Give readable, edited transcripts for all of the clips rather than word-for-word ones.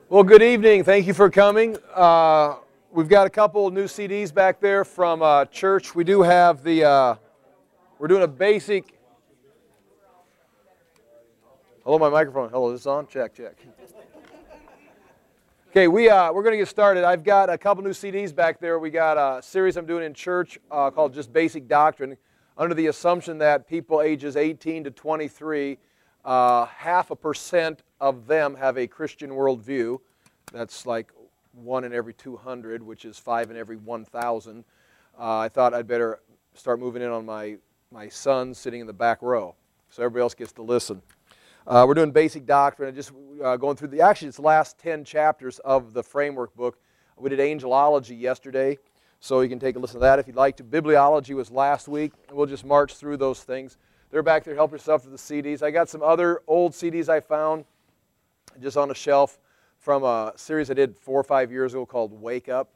Well, good evening. Thank you for coming. We've got a couple new CDs back there from church. We do have we're doing a basic. Hello, my microphone. Hello, is this on? Check, check. Okay, we're going to get started. I've got a couple new CDs back there. We got a series I'm doing in church called Just Basic Doctrine, under the assumption that people ages 18 to 23, 0.5% of them have a Christian worldview. That's like 1 in every 200, which is 5 in every 1,000. I thought I'd better start moving in on my son sitting in the back row, so everybody else gets to listen. We're doing basic doctrine, and just going through actually it's the last 10 chapters of the framework book. We did angelology yesterday, so you can take a listen to that if you'd like to. Bibliology was last week, and we'll just march through those things. They're back there. Help yourself to the CDs. I got some other old CDs I found just on a shelf from a series I did 4 or 5 years ago called Wake Up.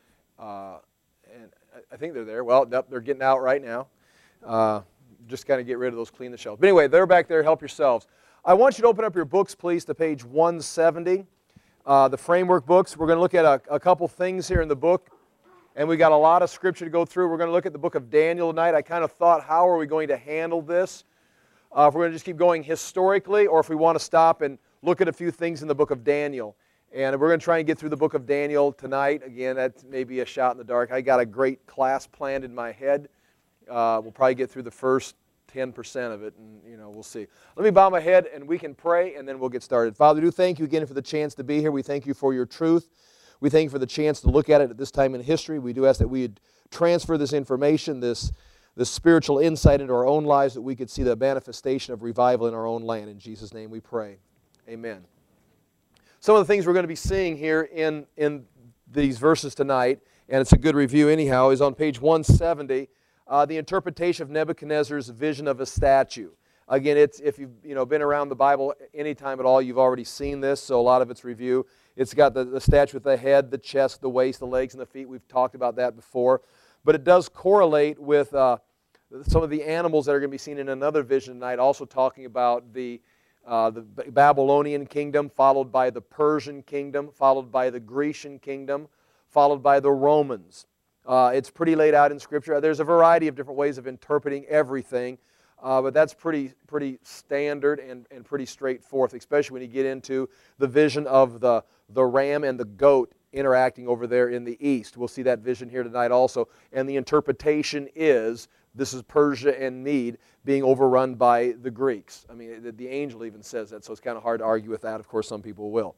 And I think they're there. Well, nope, they're getting out right now. Just kind of get rid of those, clean the shelf. But anyway, they're back there. Help yourselves. I want you to open up your books, please, to page 170. The framework books. We're going to look at a couple things here in the book. And we got a lot of scripture to go through. We're going to look at the book of Daniel tonight. I kind of thought, how are we going to handle this? If we're going to just keep going historically, or if we want to stop and look at a few things in the book of Daniel. And we're going to try and get through the book of Daniel tonight. Again, that's maybe a shot in the dark. I got a great class planned in my head. We'll probably get through the first 10% of it, and we'll see. Let me bow my head, and we can pray, and then we'll get started. Father, we do thank you again for the chance to be here. We thank you for your truth. We thank you for the chance to look at it at this time in history. We do ask that we would transfer this information, this spiritual insight into our own lives, that we could see the manifestation of revival in our own land. In Jesus' name we pray. Amen. Some of the things we're going to be seeing here in these verses tonight, and it's a good review anyhow, is on page 170, the interpretation of Nebuchadnezzar's vision of a statue. Again, if you've been around the Bible any time at all, you've already seen this, so a lot of it's review. It's got the statue with the head, the chest, the waist, the legs, and the feet. We've talked about that before. But it does correlate with some of the animals that are going to be seen in another vision tonight, also talking about the Babylonian kingdom, followed by the Persian kingdom, followed by the Grecian kingdom, followed by the Romans. It's pretty laid out in Scripture. There's a variety of different ways of interpreting everything, but that's pretty standard and pretty straightforward, especially when you get into the vision of the ram and the goat interacting over there in the east. We'll see that vision here tonight also. And the interpretation is, this is Persia and Mede being overrun by the Greeks. I mean, the angel even says that, so it's kind of hard to argue with that. Of course, some people will.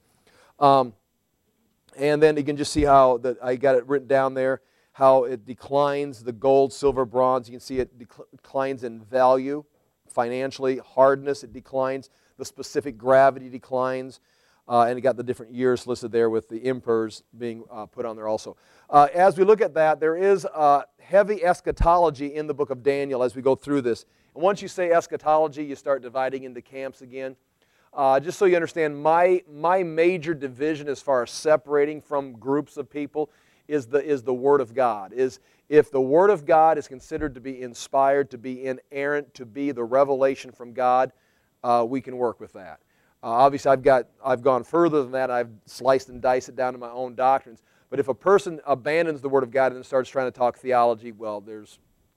And then you can just see how, I got it written down there, how it declines, the gold, silver, bronze. You can see it declines in value, financially. Hardness, it declines. The specific gravity declines. And you got the different years listed there with the emperors being put on there also. As we look at that, there is heavy eschatology in the book of Daniel as we go through this. And once you say eschatology, you start dividing into camps again. Just so you understand, my major division as far as separating from groups of people is the Word of God. If the Word of God is considered to be inspired, to be inerrant, to be the revelation from God, we can work with that. Obviously, I've gone further than that. I've sliced and diced it down to my own doctrines. But if a person abandons the Word of God and starts trying to talk theology, well, there's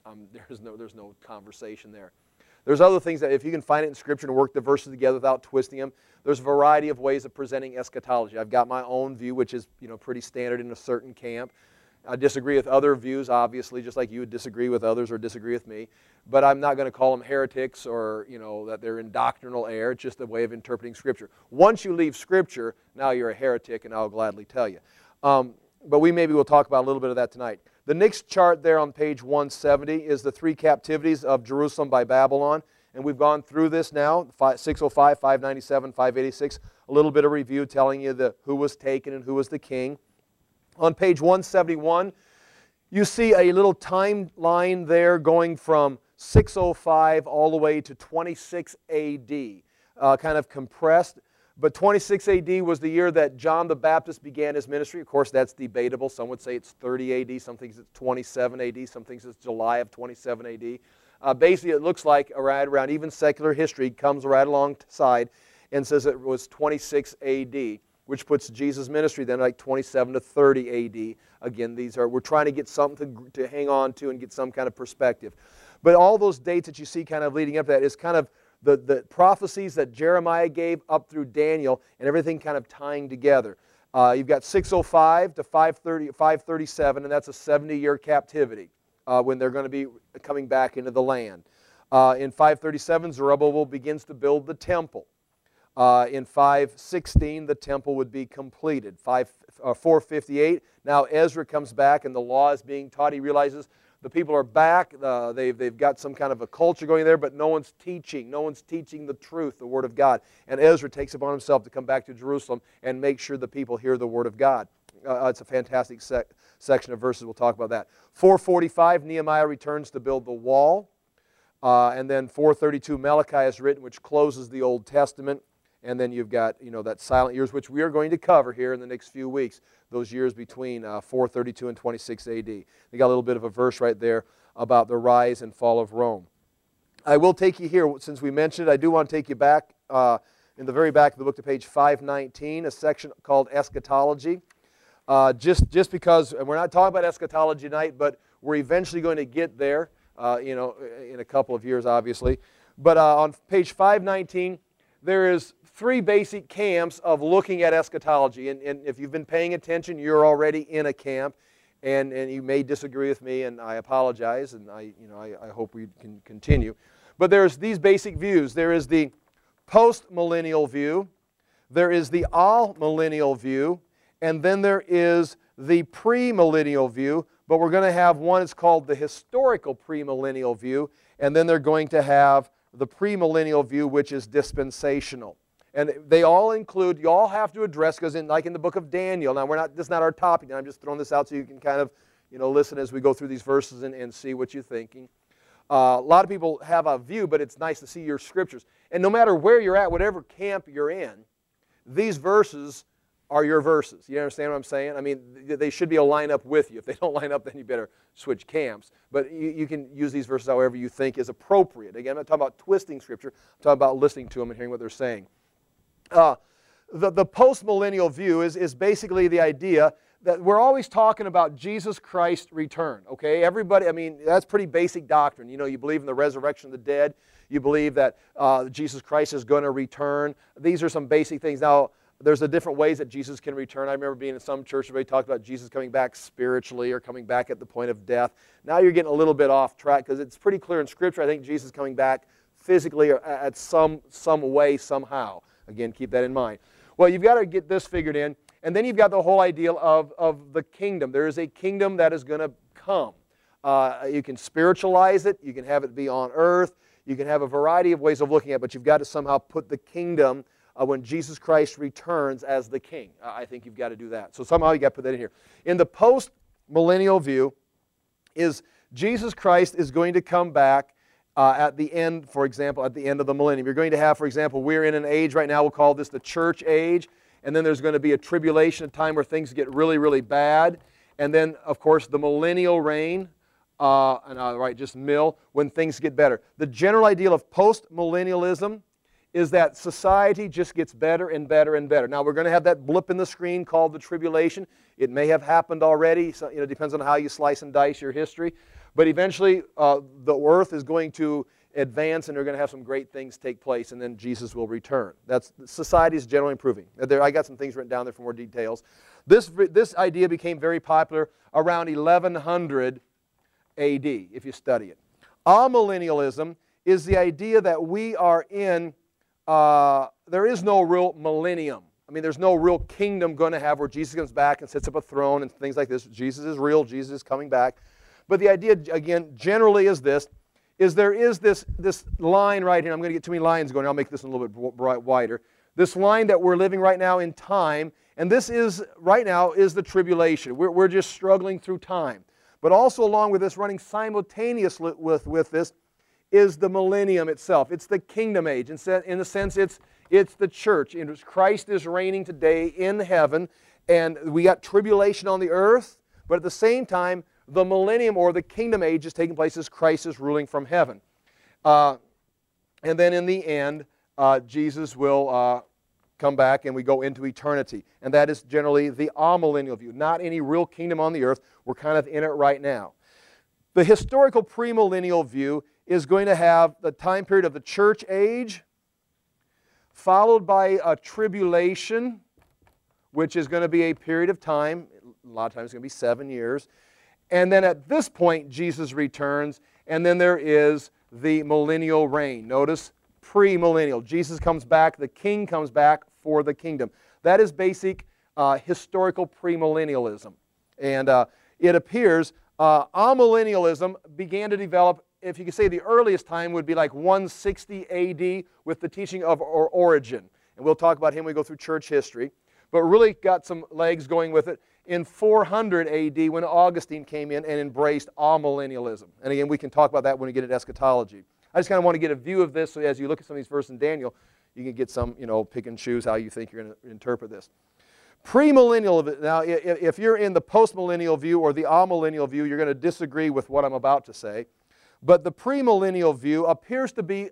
no conversation there. There's other things that if you can find it in Scripture and work the verses together without twisting them, there's a variety of ways of presenting eschatology. I've got my own view, which is pretty standard in a certain camp. I disagree with other views, obviously, just like you would disagree with others or disagree with me. But I'm not going to call them heretics or that they're in doctrinal error. It's just a way of interpreting Scripture. Once you leave Scripture, now you're a heretic, and I'll gladly tell you. But we'll talk about a little bit of that tonight. The next chart there on page 170 is the 3 captivities of Jerusalem by Babylon. And we've gone through this now, 605, 597, 586. A little bit of review telling you who was taken and who was the king. On page 171, you see a little timeline there going from 605 all the way to 26 AD, kind of compressed. But 26 AD was the year that John the Baptist began his ministry. Of course, that's debatable. Some would say it's 30 AD, some think it's 27 AD, some think it's July of 27 AD. Basically, it looks like right around even secular history comes right alongside and says it was 26 AD. which puts Jesus' ministry then like 27 to 30 A.D. Again, we're trying to get something to hang on to and get some kind of perspective. But all those dates that you see kind of leading up to that is kind of the prophecies that Jeremiah gave up through Daniel and everything kind of tying together. You've got 605 to 537, and that's a 70-year captivity when they're going to be coming back into the land. In 537, Zerubbabel begins to build the temple. In 516, the temple would be completed. 458, now Ezra comes back and the law is being taught. He realizes the people are back. They've got some kind of a culture going there, but no one's teaching. No one's teaching the truth, the Word of God. And Ezra takes upon himself to come back to Jerusalem and make sure the people hear the Word of God. It's a fantastic section of verses. We'll talk about that. 445, Nehemiah returns to build the wall. And then 432, Malachi is written, which closes the Old Testament. And then you've got, that silent years, which we are going to cover here in the next few weeks, those years between 432 and 26 A.D. They got a little bit of a verse right there about the rise and fall of Rome. I will take you here, since we mentioned it, I do want to take you back in the very back of the book to page 519, a section called Eschatology. Just because, and we're not talking about eschatology tonight, but we're eventually going to get there, in a couple of years, obviously. But on page 519, there is three basic camps of looking at eschatology. And if you've been paying attention, you're already in a camp. And you may disagree with me, and I apologize, and I hope we can continue. But there's these basic views. There is the post-millennial view. There is the all-millennial view. And then there is the premillennial view. But we're going to have one, it's called the historical premillennial view. And then they're going to have the premillennial view, which is dispensational. And they all include, you all have to address, because like in the book of Daniel, now this is not our topic, and I'm just throwing this out so you can kind of listen as we go through these verses and see what you're thinking. A lot of people have a view, but it's nice to see your scriptures. And no matter where you're at, whatever camp you're in, these verses are your verses. You understand what I'm saying? I mean, they should be able to line up with you. If they don't line up, then you better switch camps. But you can use these verses however you think is appropriate. Again, I'm not talking about twisting Scripture. I'm talking about listening to them and hearing what they're saying. The post-millennial view is basically the idea that we're always talking about Jesus Christ's return. Okay, everybody, I mean, that's pretty basic doctrine. You believe in the resurrection of the dead. You believe that Jesus Christ is going to return. These are some basic things. Now, there's the different ways that Jesus can return. I remember being in some church where they talked about Jesus coming back spiritually or coming back at the point of death. Now you're getting a little bit off track, because it's pretty clear in Scripture, I think Jesus is coming back physically or at some way, somehow. Again, keep that in mind. Well, you've got to get this figured in. And then you've got the whole idea of the kingdom. There is a kingdom that is going to come. You can spiritualize it. You can have it be on earth. You can have a variety of ways of looking at it, but you've got to somehow put the kingdom when Jesus Christ returns as the king. I think you've got to do that. So somehow you've got to put that in here. In the post-millennial view, is Jesus Christ is going to come back at the end, for example, at the end of the millennium. You're going to have, for example, we're in an age right now, we'll call this the church age, and then there's going to be a tribulation, a time where things get really, really bad. And then, of course, the millennial reign, when things get better. The general ideal of post-millennialism is that society just gets better and better and better. Now, we're going to have that blip in the screen called the tribulation. It may have happened already. So, it depends on how you slice and dice your history. But eventually, the earth is going to advance, and they're going to have some great things take place, and then Jesus will return. Society is generally improving. I got some things written down there for more details. This idea became very popular around 1100 A.D., if you study it. Amillennialism is the idea that we are in, there is no real millennium. I mean, there's no real kingdom going to have where Jesus comes back and sits up a throne and things like this. Jesus is real. Jesus is coming back. But the idea, again, generally is this, is there is this line right here. I'm going to get too many lines going. I'll make this a little bit wider. This line that we're living right now in time, and this is, right now, is the tribulation. We're just struggling through time. But also along with this, running simultaneously with this, is the millennium itself. It's the kingdom age. In a sense, it's the church. Christ is reigning today in heaven, and we got tribulation on the earth, but at the same time, the millennium or the kingdom age is taking place as Christ is ruling from heaven. And then in the end, Jesus will come back and we go into eternity. And that is generally the amillennial view. Not any real kingdom on the earth. We're kind of in it right now. The historical premillennial view is going to have the time period of the church age, followed by a tribulation, which is going to be a period of time. A lot of times it's going to be 7 years. And then at this point, Jesus returns, and then there is the millennial reign. Notice, premillennial. Jesus comes back, the king comes back for the kingdom. That is basic historical premillennialism. And it appears amillennialism began to develop, if you could say the earliest time would be like 160 AD with the teaching of Origen. And we'll talk about him when we go through church history. But really got some legs going with it in 400 AD when Augustine came in and embraced amillennialism. And again, we can talk about that when we get into eschatology. I just kind of want to get a view of this so as you look at some of these verses in Daniel, you can get some, pick and choose how you think you're going to interpret this. Premillennial, now if you're in the postmillennial view or the amillennial view, you're going to disagree with what I'm about to say. But the premillennial view appears to be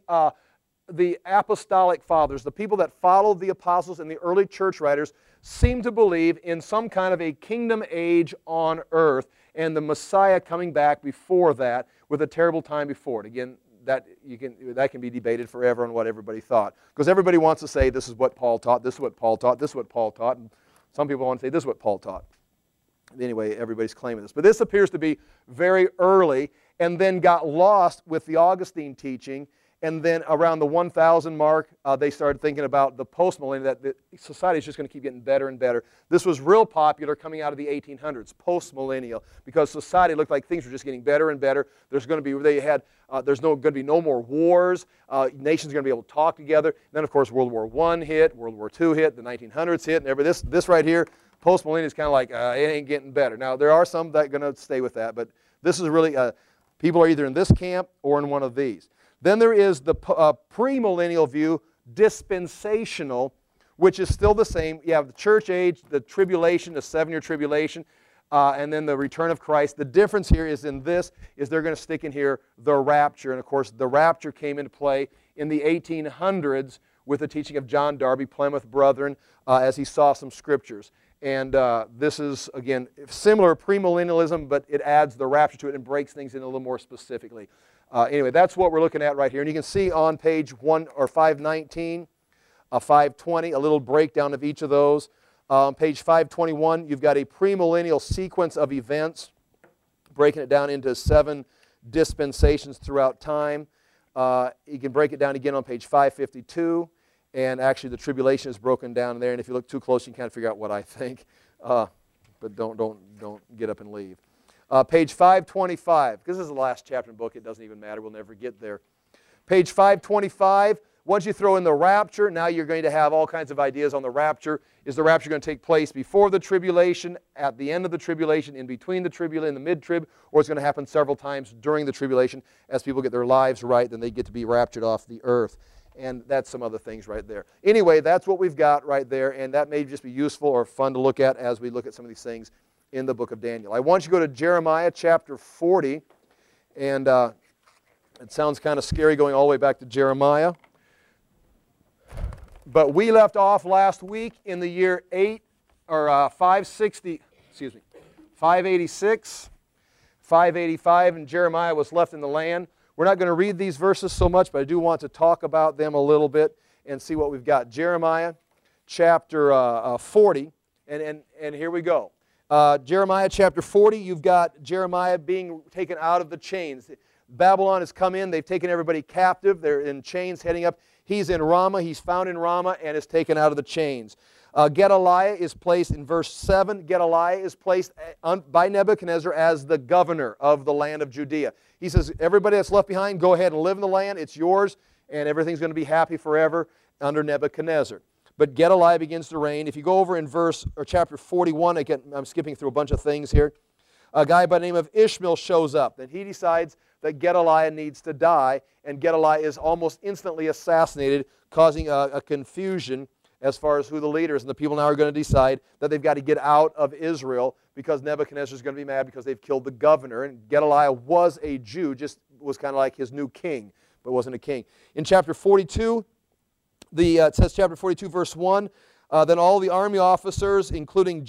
the apostolic fathers, the people that followed the apostles and the early church writers, seem to believe in some kind of a kingdom age on earth and the Messiah coming back before that with a terrible time before it. Again, that can be debated forever on what everybody thought. Because everybody wants to say this is what Paul taught, this is what Paul taught, this is what Paul taught, and some people want to say this is what Paul taught. Anyway, everybody's claiming this. But this appears to be very early and then got lost with the Augustine teaching. And then around the 1000 mark, they started thinking about the post-millennium, that the society is just going to keep getting better and better. This was real popular coming out of the 1800s, post-millennial, because society looked like things were just getting better and better. There's going to be, there's going to be no more wars. Nations are going to be able to talk together. And then, of course, World War I hit, World War II hit, the 1900s hit, and this right here, post-millennial is kind of like, it ain't getting better. Now, there are some that are going to stay with that, but this is really, people are either in this camp or in one of these. Then there is the premillennial view, dispensational, which is still the same. You have the church age, the tribulation, the 7-year tribulation, and then the return of Christ. The difference here is in this, is they're going to stick in here the rapture. And of course, the rapture came into play in the 1800s with the teaching of John Darby, Plymouth Brethren, as he saw some scriptures. And this is, again, similar premillennialism, but it adds the rapture to it and breaks things in a little more specifically. Anyway, that's what we're looking at right here. And you can see on page 519, 520, a little breakdown of each of those. Page 521, you've got a premillennial sequence of events, breaking it down into 7 dispensations throughout time. You can break it down again on page 552. And actually, the tribulation is broken down there. And if you look too close, you can kind of figure out what I think. But don't get up and leave. Page 525, because this is the last chapter in the book, it doesn't even matter, we'll never get there. Page 525, once you throw in the rapture, now you're going to have all kinds of ideas on the rapture. Is the rapture going to take place before the tribulation, at the end of the tribulation, in between the tribulation, in the mid-trib, or it's going to happen several times during the tribulation? As people get their lives right, then they get to be raptured off the earth. And that's some other things right there. Anyway, that's what we've got right there, and that may just be useful or fun to look at as we look at some of these things in the book of Daniel. I want you to go to Jeremiah chapter 40, and it sounds kind of scary going all the way back to Jeremiah. But we left off last week in the year 586, 585, and Jeremiah was left in the land. We're not going to read these verses so much, but I do want to talk about them a little bit and see what we've got. Jeremiah chapter 40, and here we go. Jeremiah chapter 40, you've got Jeremiah being taken out of the chains. Babylon has come in. They've taken everybody captive. They're in chains heading up. He's in Ramah. He's found in Ramah and is taken out of the chains. Gedaliah is placed in verse 7. Gedaliah is placed by Nebuchadnezzar as the governor of the land of Judea. He says, everybody that's left behind, go ahead and live in the land. It's yours, and everything's going to be happy forever under Nebuchadnezzar. But Gedaliah begins to reign. If you go over in chapter 41, again, I'm skipping through a bunch of things here. A guy by the name of Ishmael shows up. Then he decides that Gedaliah needs to die, and Gedaliah is almost instantly assassinated, causing a confusion as far as who the leader is. And the people now are going to decide that they've got to get out of Israel because Nebuchadnezzar is going to be mad because they've killed the governor. And Gedaliah was a Jew, just was kind of like his new king, but wasn't a king. In chapter 42, It says chapter 42, verse 1, then all the army officers, including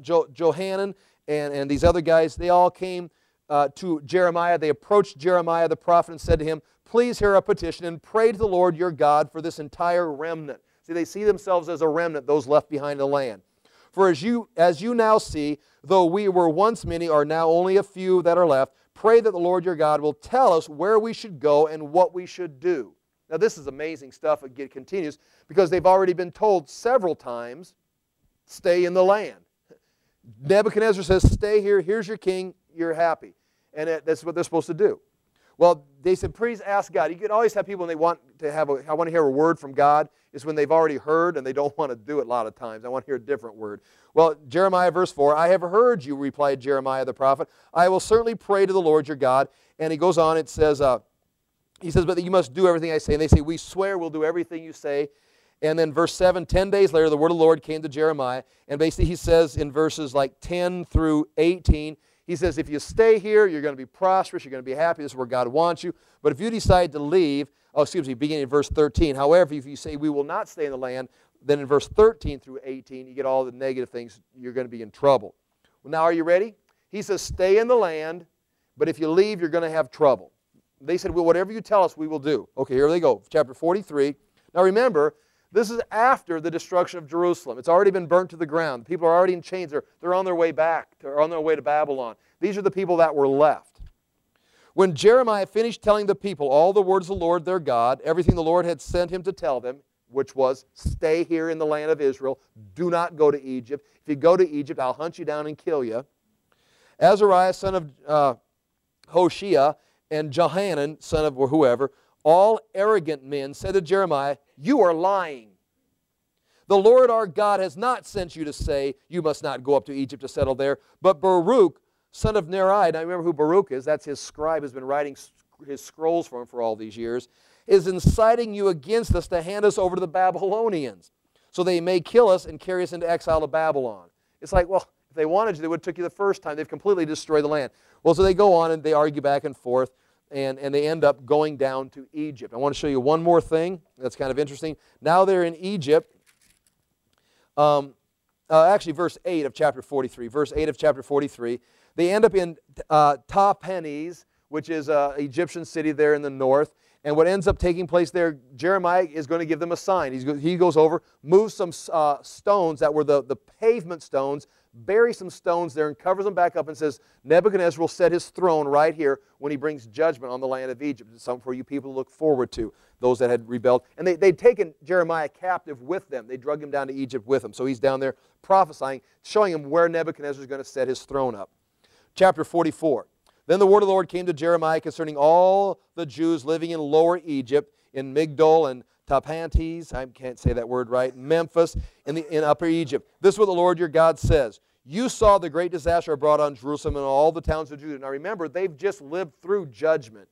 Johanan and these other guys, they all came to Jeremiah. They approached Jeremiah the prophet and said to him, please hear our petition and pray to the Lord your God for this entire remnant. See, they see themselves as a remnant, those left behind the land. For as you now see, though we were once many, are now only a few that are left, pray that the Lord your God will tell us where we should go and what we should do. Now this is amazing stuff. It continues because they've already been told several times, stay in the land. Nebuchadnezzar says, stay here, here's your king, you're happy. And that's what they're supposed to do. Well, they said, please ask God. You can always have people when they want to I want to hear a word from God, is when they've already heard and they don't want to do it a lot of times. I want to hear a different word. Well, Jeremiah verse 4, I have heard you, replied Jeremiah the prophet. I will certainly pray to the Lord your God. And he goes on, it says, he says, but you must do everything I say. And they say, we swear we'll do everything you say. And then verse 7, 10 days later, the word of the Lord came to Jeremiah. And basically he says in verses like 10 through 18, he says, if you stay here, you're going to be prosperous, you're going to be happy, this is where God wants you. But if you decide to leave, beginning in verse 13, however, if you say we will not stay in the land, then in verse 13 through 18, you get all the negative things, you're going to be in trouble. Well, now are you ready? He says, stay in the land, but if you leave, you're going to have trouble. They said, well, whatever you tell us, we will do. Okay, here they go, chapter 43. Now remember, this is after the destruction of Jerusalem. It's already been burnt to the ground. People are already in chains. They're on their way back. They're on their way to Babylon. These are the people that were left. When Jeremiah finished telling the people all the words of the Lord their God, everything the Lord had sent him to tell them, which was, stay here in the land of Israel. Do not go to Egypt. If you go to Egypt, I'll hunt you down and kill you. Azariah, son of Hoshea, and Johanan, son of whoever, all arrogant men, said to Jeremiah, you are lying. The Lord our God has not sent you to say, you must not go up to Egypt to settle there. But Baruch, son of Neriah, now remember who Baruch is, that's his scribe who's been writing his scrolls for him for all these years, is inciting you against us to hand us over to the Babylonians, so they may kill us and carry us into exile to Babylon. It's like, well, if they wanted to, they would have took you the first time. They've completely destroyed the land. Well, so they go on and they argue back and forth. And they end up going down to Egypt. I want to show you one more thing that's kind of interesting. Now they're in Egypt. Actually, verse 8 of chapter 43. Verse 8 of chapter 43. They end up in Tahpanhes, which is an Egyptian city there in the north. And what ends up taking place there, Jeremiah is going to give them a sign. He goes over, moves some stones that were the pavement stones, buries some stones there and covers them back up and says, Nebuchadnezzar will set his throne right here when he brings judgment on the land of Egypt. It's something for you people to look forward to, those that had rebelled. And they'd taken Jeremiah captive with them. They drug him down to Egypt with them. So he's down there prophesying, showing him where Nebuchadnezzar is going to set his throne up. Chapter 44. Then the word of the Lord came to Jeremiah concerning all the Jews living in Lower Egypt, in Migdol and Tahpanhes, I can't say that word right, Memphis, in Upper Egypt. This is what the Lord your God says. You saw the great disaster I brought on Jerusalem and all the towns of Judah. Now remember, they've just lived through judgment.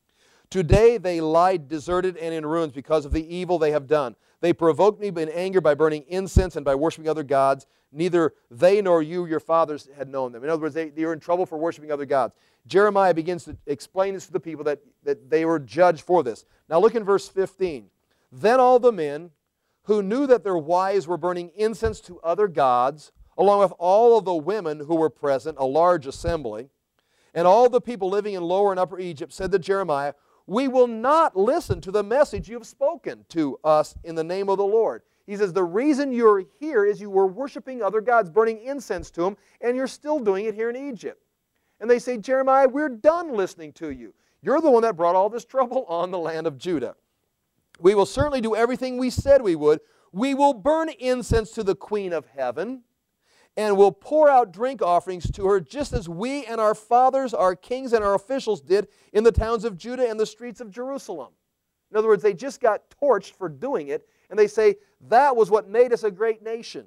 Today they lie deserted and in ruins because of the evil they have done. They provoked me in anger by burning incense and by worshiping other gods. Neither they nor you, your fathers, had known them. In other words, they were in trouble for worshiping other gods. Jeremiah begins to explain this to the people that they were judged for this. Now look in verse 15. Then all the men who knew that their wives were burning incense to other gods, along with all of the women who were present, a large assembly, and all the people living in Lower and Upper Egypt said to Jeremiah, we will not listen to the message you have spoken to us in the name of the Lord. He says, the reason you're here is you were worshiping other gods, burning incense to them, and you're still doing it here in Egypt. And they say, Jeremiah, we're done listening to you. You're the one that brought all this trouble on the land of Judah. We will certainly do everything we said we would. We will burn incense to the Queen of Heaven, and will pour out drink offerings to her, just as we and our fathers, our kings, and our officials did in the towns of Judah and the streets of Jerusalem. In other words, they just got torched for doing it, and they say, that was what made us a great nation.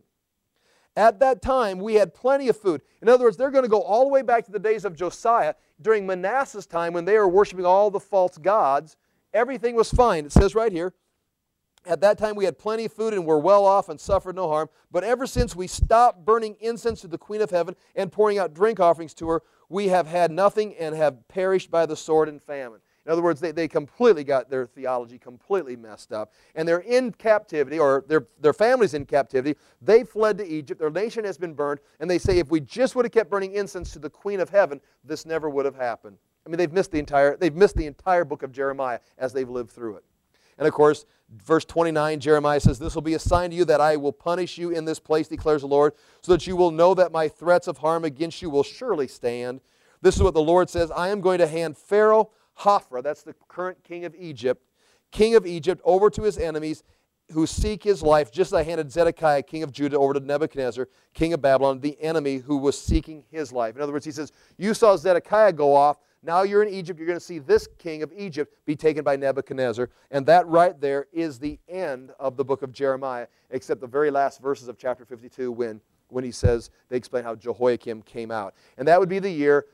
At that time, we had plenty of food. In other words, they're going to go all the way back to the days of Josiah. During Manasseh's time, when they were worshiping all the false gods, everything was fine. It says right here, at that time we had plenty of food and were well off and suffered no harm. But ever since we stopped burning incense to the Queen of Heaven and pouring out drink offerings to her, we have had nothing and have perished by the sword and famine. In other words, they completely got their theology completely messed up. And they're in captivity, or their family's in captivity. They fled to Egypt. Their nation has been burned. And they say, if we just would have kept burning incense to the Queen of Heaven, this never would have happened. I mean, they've missed the entire book of Jeremiah as they've lived through it. And of course, verse 29, Jeremiah says, this will be a sign to you that I will punish you in this place, declares the Lord, so that you will know that my threats of harm against you will surely stand. This is what the Lord says, I am going to hand Pharaoh Hophra, that's the current king of Egypt, over to his enemies who seek his life, just as I handed Zedekiah, king of Judah, over to Nebuchadnezzar, king of Babylon, the enemy who was seeking his life. In other words, he says, you saw Zedekiah go off, now you're in Egypt, you're going to see this king of Egypt be taken by Nebuchadnezzar. And that right there is the end of the book of Jeremiah, except the very last verses of chapter 52 when he says, they explain how Jehoiakim came out. And that would be the year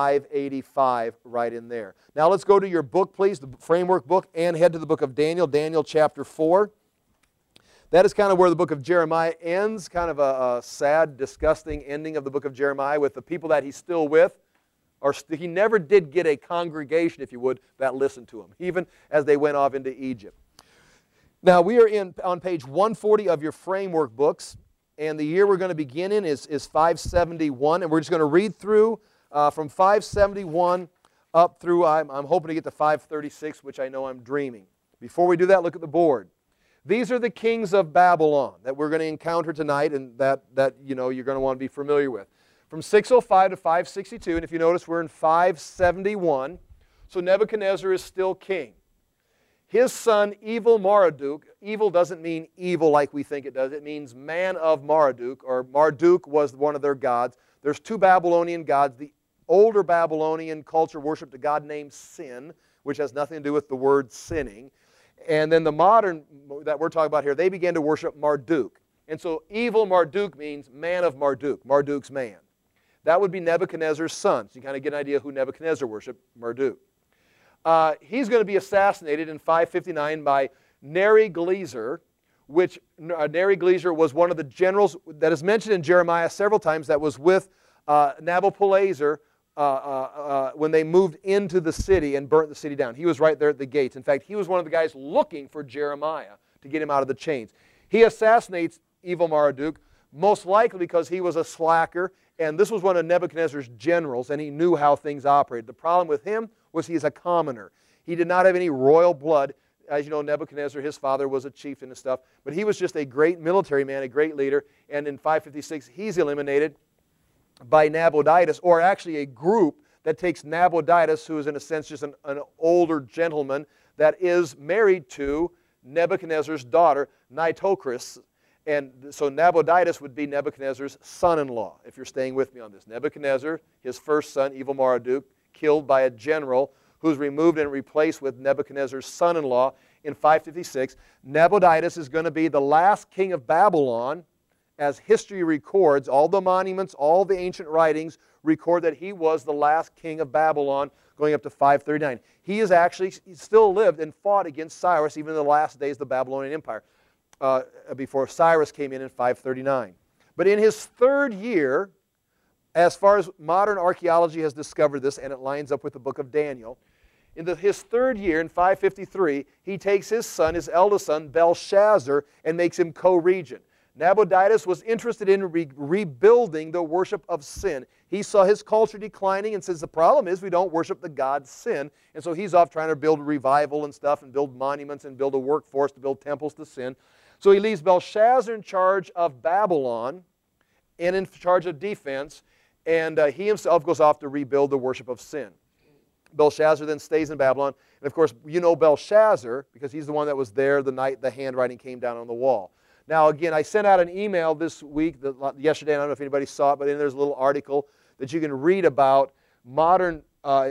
585 right in there. Now let's go to your book, please, the framework book, and head to the book of Daniel, Daniel chapter 4. That is kind of where the book of Jeremiah ends, kind of a sad, disgusting ending of the book of Jeremiah with the people that he's still with. He never did get a congregation, if you would, that listened to him, even as they went off into Egypt. Now we are on page 140 of your framework books, and the year we're going to begin in is 571, and we're just going to read through from 571 up through, I'm hoping to get to 536, which I know I'm dreaming. Before we do that, look at the board. These are the kings of Babylon that we're going to encounter tonight, and that you know you're going to want to be familiar with. From 605 to 562, and if you notice, we're in 571, so Nebuchadnezzar is still king. His son, Evil-Marduk, evil doesn't mean evil like we think it does. It means man of Marduk, or Marduk was one of their gods. There's two Babylonian gods. The older Babylonian culture worshipped a god named Sin, which has nothing to do with the word sinning. And then the modern that we're talking about here, they began to worship Marduk. And so Evil-Marduk means man of Marduk, Marduk's man. That would be Nebuchadnezzar's son. So you kind of get an idea who Nebuchadnezzar worshipped, Marduk. He's going to be assassinated in 559 by Neriglissar, which Neriglissar was one of the generals that is mentioned in Jeremiah several times that was with Nabopolassar when they moved into the city and burnt the city down. He was right there at the gates. In fact, he was one of the guys looking for Jeremiah to get him out of the chains. He assassinates Evil-Marduk, most likely because he was a slacker, and this was one of Nebuchadnezzar's generals, and he knew how things operated. The problem with him was he is a commoner. He did not have any royal blood. As you know, Nebuchadnezzar, his father, was a chieftain and stuff, but he was just a great military man, a great leader, and in 556, he's eliminated by Nabonidus, or actually a group that takes Nabonidus, who is in a sense just an older gentleman that is married to Nebuchadnezzar's daughter, Nitocris. And so Nabonidus would be Nebuchadnezzar's son-in-law, if you're staying with me on this. Nebuchadnezzar, his first son, Evil-Marduk, killed by a general who's removed and replaced with Nebuchadnezzar's son-in-law in 556. Nabonidus is going to be the last king of Babylon, as history records. All the monuments, all the ancient writings record that he was the last king of Babylon, going up to 539. He has actually still lived and fought against Cyrus even in the last days of the Babylonian Empire, before Cyrus came in 539. But in his third year, as far as modern archaeology has discovered this, and it lines up with the book of Daniel, in his third year, in 553, he takes his son, his eldest son, Belshazzar, and makes him co-regent. Nabonidus was interested in rebuilding the worship of Sin. He saw his culture declining and says, the problem is we don't worship the god Sin. And so he's off trying to build revival and stuff and build monuments and build a workforce to build temples to Sin. So he leaves Belshazzar in charge of Babylon and in charge of defense, and he himself goes off to rebuild the worship of Sin. Belshazzar then stays in Babylon. And of course, you know Belshazzar because he's the one that was there the night the handwriting came down on the wall. Now again, I sent out an email this week, yesterday, I don't know if anybody saw it, but there's a little article that you can read about modern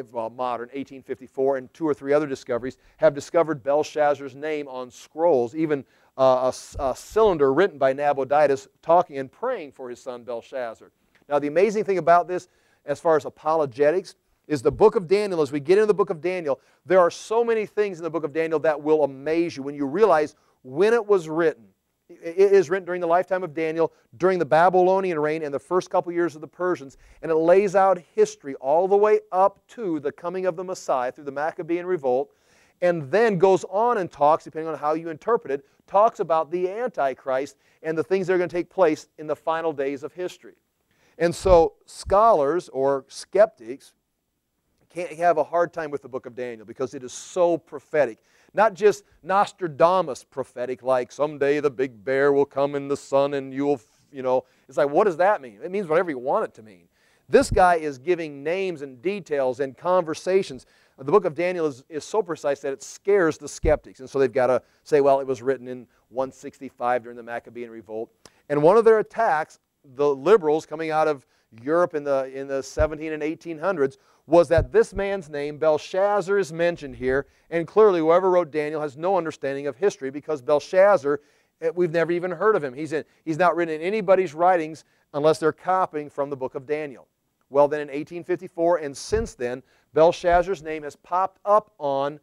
1854 and 2 or 3 other discoveries have discovered Belshazzar's name on scrolls, even a cylinder written by Nabonidus talking and praying for his son Belshazzar. Now the amazing thing about this, as far as apologetics, is the book of Daniel. As we get into the book of Daniel, there are so many things in the book of Daniel that will amaze you when you realize when it was written. It is written during the lifetime of Daniel, during the Babylonian reign and the first couple years of the Persians, and it lays out history all the way up to the coming of the Messiah through the Maccabean revolt, and then goes on and talks, depending on how you interpret it, talks about the Antichrist and the things that are going to take place in the final days of history. And so scholars or skeptics can't have a hard time with the book of Daniel because it is so prophetic. Not just Nostradamus prophetic, like someday the big bear will come in the sun and you'll, it's like, what does that mean? It means whatever you want it to mean. This guy is giving names and details and conversations. The book of Daniel is so precise that it scares the skeptics. And so they've got to say, well, it was written in 165 during the Maccabean revolt. And one of their attacks, the liberals coming out of Europe in the 17 and 1800s, was that this man's name, Belshazzar, is mentioned here, and clearly whoever wrote Daniel has no understanding of history because Belshazzar, we've never even heard of him. He's not written in anybody's writings unless they're copying from the book of Daniel. Well, then in 1854 and since then, Belshazzar's name has popped up on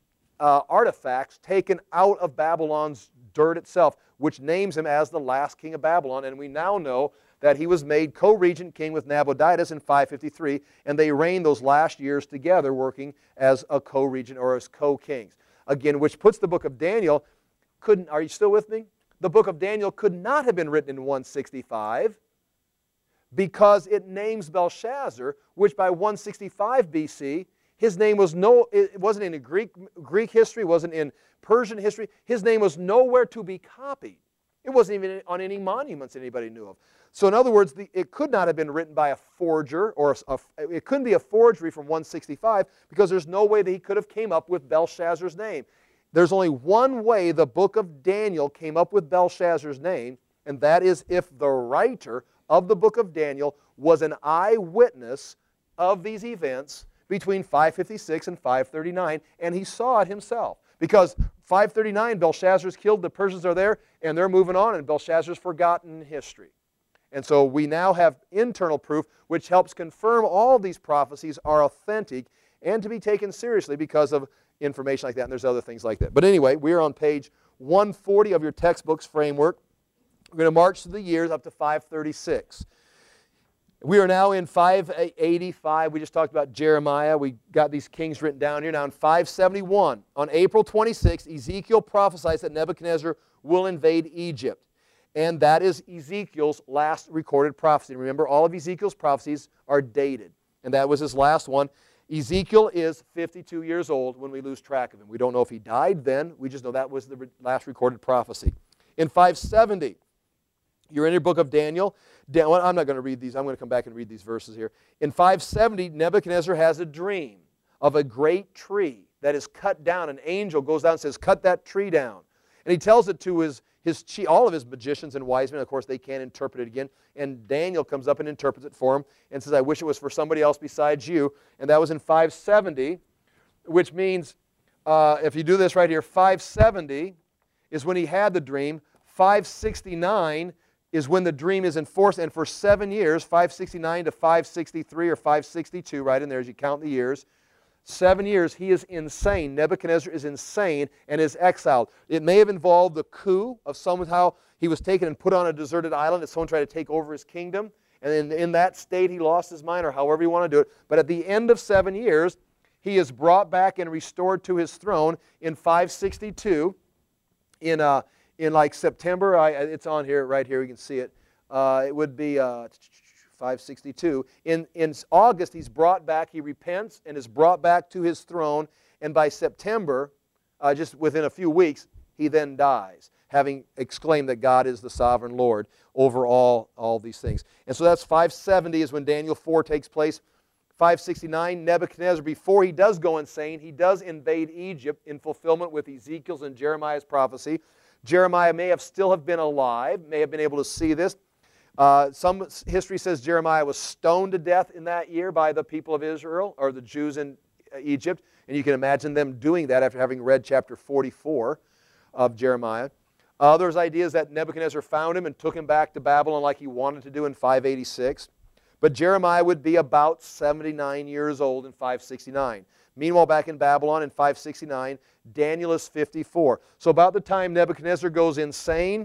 artifacts taken out of Babylon's dirt itself, which names him as the last king of Babylon, and we now know that he was made co-regent king with Nabonidus in 553, and they reigned those last years together working as a co-regent or as co-kings. Again, which puts the book of Daniel, are you still with me? The book of Daniel could not have been written in 165 because it names Belshazzar, which by 165 BC, his name was it wasn't in Greek history, wasn't in Persian history. His name was nowhere to be copied. It wasn't even on any monuments anybody knew of. So in other words, it could not have been written by a forger, or it couldn't be a forgery from 165 because there's no way that he could have came up with Belshazzar's name. There's only one way the book of Daniel came up with Belshazzar's name, and that is if the writer of the book of Daniel was an eyewitness of these events between 556 and 539, and he saw it himself. Because 539, Belshazzar's killed, the Persians are there, and they're moving on, and Belshazzar's forgotten in history. And so we now have internal proof which helps confirm all these prophecies are authentic and to be taken seriously because of information like that, and there's other things like that. But anyway, we are on page 140 of your textbook's framework. We're going to march through the years up to 536. We are now in 585. We just talked about Jeremiah. We got these kings written down here. Now in 571, on April 26th, Ezekiel prophesies that Nebuchadnezzar will invade Egypt. And that is Ezekiel's last recorded prophecy. Remember, all of Ezekiel's prophecies are dated. And that was his last one. Ezekiel is 52 years old when we lose track of him. We don't know if he died then. We just know that was the last recorded prophecy. In 570, you're in your book of Daniel. I'm not going to read these. I'm going to come back and read these verses here. In 570, Nebuchadnezzar has a dream of a great tree that is cut down. An angel goes down and says, cut that tree down. And he tells it to all of his magicians and wise men. Of course, they can't interpret it again. And Daniel comes up and interprets it for him and says, I wish it was for somebody else besides you. And that was in 570, which means, if you do this right here, 570 is when he had the dream. 569 is when the dream is enforced. And for 7 years, 569 to 563 or 562, right in there as you count the years, 7 years, he is insane. Nebuchadnezzar is insane and is exiled. It may have involved the coup of somehow he was taken and put on a deserted island and someone tried to take over his kingdom. And in that state, he lost his mind, or however you want to do it. But at the end of 7 years, he is brought back and restored to his throne in 562. In like September, it's on here, right here, you can see it. It would be 562. In August, he's brought back, he repents and is brought back to his throne, and by September, just within a few weeks, he then dies, having exclaimed that God is the sovereign Lord over all these things. And so that's 570 is when Daniel 4 takes place. 569, Nebuchadnezzar, before he does go insane, he does invade Egypt in fulfillment with Ezekiel's and Jeremiah's prophecy. Jeremiah may have still have been alive, may have been able to see this. Some history says Jeremiah was stoned to death in that year by the people of Israel, or the Jews in Egypt. And you can imagine them doing that after having read chapter 44 of Jeremiah. There's ideas that Nebuchadnezzar found him and took him back to Babylon like he wanted to do in 586. But Jeremiah would be about 79 years old in 569. Meanwhile, back in Babylon in 569, Daniel is 54. So about the time Nebuchadnezzar goes insane,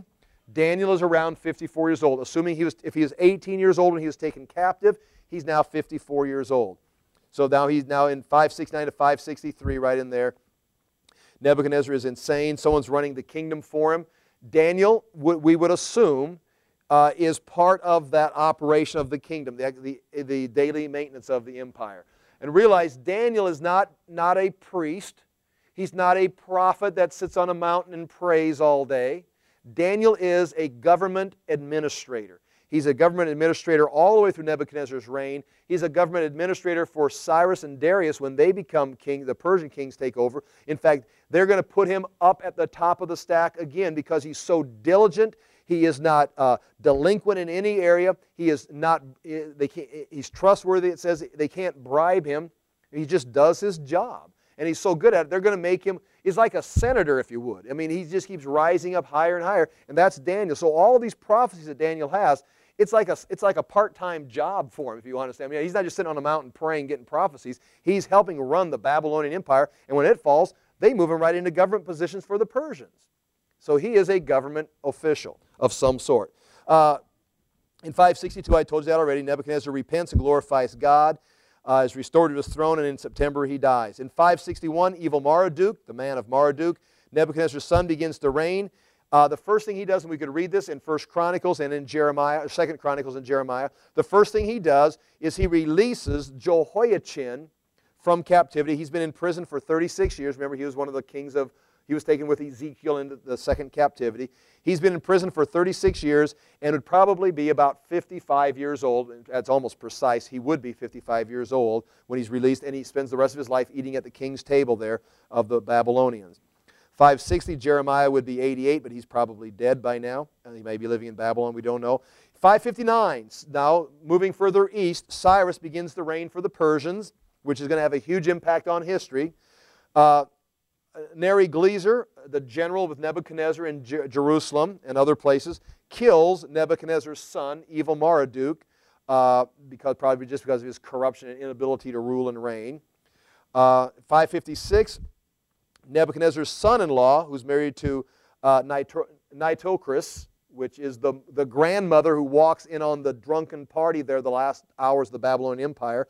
Daniel is around 54 years old. Assuming if he was 18 years old when he was taken captive, he's now 54 years old. So now he's now in 569 to 563, right in there. Nebuchadnezzar is insane. Someone's running the kingdom for him. Daniel, we would assume, is part of that operation of the kingdom, the daily maintenance of the empire. And realize Daniel is not a priest. He's not a prophet that sits on a mountain and prays all day. Daniel is a government administrator. He's a government administrator all the way through Nebuchadnezzar's reign. He's a government administrator for Cyrus and Darius when they become king, the Persian kings take over. In fact, they're going to put him up at the top of the stack again because he's so diligent. He is not delinquent in any area. He is not. He's trustworthy. It says they can't bribe him. He just does his job, and he's so good at it. They're going to make him. He's like a senator, if you would. I mean, he just keeps rising up higher and higher, and that's Daniel. So all these prophecies that Daniel has, it's like a part-time job for him, if you understand. I mean, he's not just sitting on a mountain praying, getting prophecies. He's helping run the Babylonian Empire, and when it falls, they move him right into government positions for the Persians. So he is a government official of some sort. In 562, I told you that already, Nebuchadnezzar repents and glorifies God, is restored to his throne, and in September he dies. In 561, evil Marduk, the man of Marduk, Nebuchadnezzar's son, begins to reign. The first thing he does, and we could read this in 1 Chronicles and in Jeremiah, or 2 Chronicles and Jeremiah, the first thing he does is he releases Jehoiachin from captivity. He's been in prison for 36 years. Remember, he was one of the kings of, he was taken with Ezekiel into the second captivity. He's been in prison for 36 years and would probably be about 55 years old. That's almost precise. He would be 55 years old when he's released, and he spends the rest of his life eating at the king's table there of the Babylonians. 560, Jeremiah would be 88, but he's probably dead by now. He may be living in Babylon, we don't know. 559, now moving further east, Cyrus begins to reign for the Persians, which is going to have a huge impact on history. Neri-Glezer, the general with Nebuchadnezzar in Jerusalem and other places, kills Nebuchadnezzar's son, evil Marduk, probably just because of his corruption and inability to rule and reign. 556, Nebuchadnezzar's son-in-law, who's married to Nitocris, which is the grandmother who walks in on the drunken party there the last hours of the Babylonian Empire.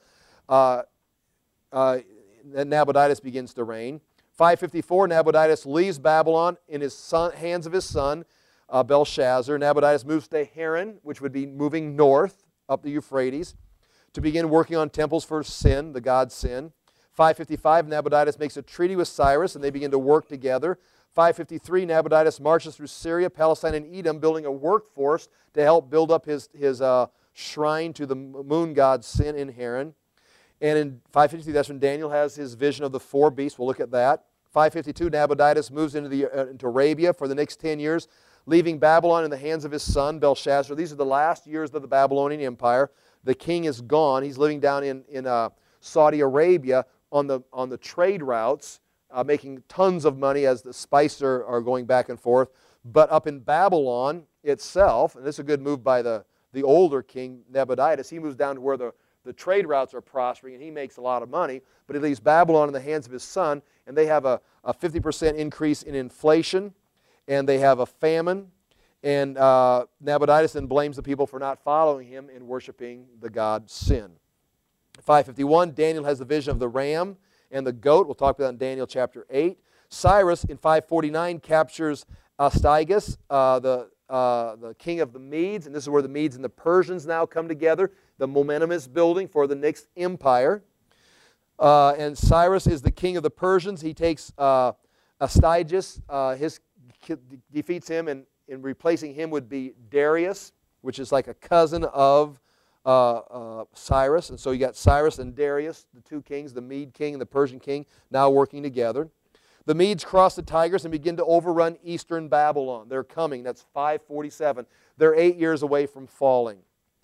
Then Nabonidus begins to reign. 554, Nabonidus leaves Babylon in his hands of his son, Belshazzar. Nabonidus moves to Haran, which would be moving north up the Euphrates, to begin working on temples for Sin, the god Sin. 555, Nabonidus makes a treaty with Cyrus, and they begin to work together. 553, Nabonidus marches through Syria, Palestine, and Edom, building a workforce to help build up his shrine to the moon god Sin in Haran. And in 552, that's when Daniel has his vision of the four beasts. We'll look at that. 552, Nabonidus moves into Arabia for the next 10 years, leaving Babylon in the hands of his son, Belshazzar. These are the last years of the Babylonian Empire. The king is gone. He's living down in Saudi Arabia on the trade routes, making tons of money as the spices are going back and forth. But up in Babylon itself, and this is a good move by the older king, Nabonidus, he moves down to where the trade routes are prospering, and he makes a lot of money, but he leaves Babylon in the hands of his son, and they have a 50% increase in inflation, and they have a famine, and Nabonidus then blames the people for not following him and worshiping the god Sin. 551, Daniel has the vision of the ram and the goat. We'll talk about that in Daniel chapter 8. Cyrus, in 549, captures Astyages, the king of the Medes, and this is where the Medes and the Persians now come together. The momentum is building for the next empire. And Cyrus is the king of the Persians. He takes Astyages, defeats him, and in replacing him would be Darius, which is like a cousin of Cyrus. And so you got Cyrus and Darius, the two kings, the Mede king and the Persian king, now working together. The Medes cross the Tigris and begin to overrun eastern Babylon. They're coming. That's 547. They're 8 years away from falling.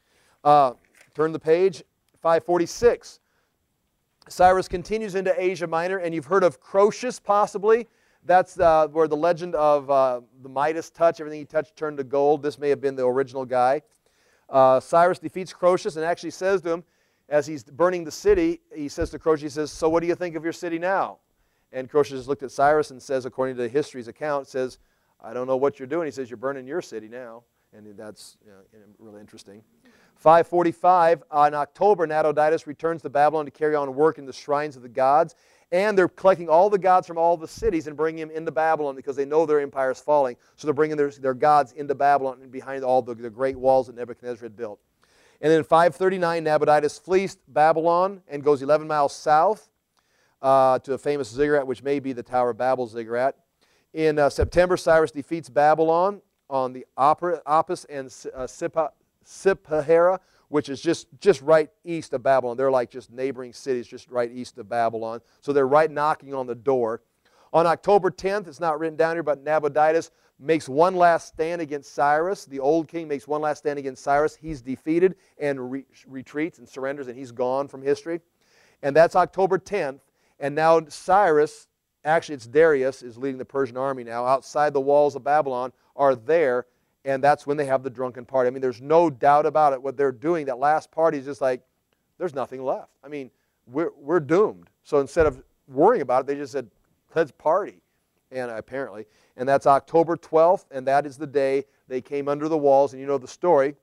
Turn the page. 546. Cyrus continues into Asia Minor, and you've heard of Croesus possibly. That's where the legend of the Midas touch, everything he touched turned to gold. This may have been the original guy. Cyrus defeats Croesus and actually says to him, as he's burning the city, he says to Croesus, he says, "So what do you think of your city now?" And Croesus looked at Cyrus and says, according to history's account, says, I don't know what you're doing. He says, you're burning your city now. And that's really interesting. 545, in October, Nabonidus returns to Babylon to carry on work in the shrines of the gods. And they're collecting all the gods from all the cities and bringing them into Babylon because they know their empire is falling. So they're bringing their gods into Babylon and behind all the great walls that Nebuchadnezzar had built. And then in 539, Nabonidus flees Babylon and goes 11 miles south to a famous ziggurat, which may be the Tower of Babel ziggurat. In September, Cyrus defeats Babylon on the Apis and Sippahera, which is just right east of Babylon. They're like just neighboring cities just right east of Babylon. So they're right knocking on the door. On October 10th, it's not written down here, but Nabonidus makes one last stand against Cyrus. The old king makes one last stand against Cyrus. He's defeated and retreats and surrenders, and he's gone from history. And that's October 10th. And now Cyrus, actually it's Darius, is leading the Persian army now, outside the walls of Babylon, are there. And that's when they have the drunken party. I mean, there's no doubt about it. What they're doing, that last party is just like, there's nothing left. I mean, we're doomed. So instead of worrying about it, they just said, let's party. And apparently, and that's October 12th, and that is the day they came under the walls. And you know the story.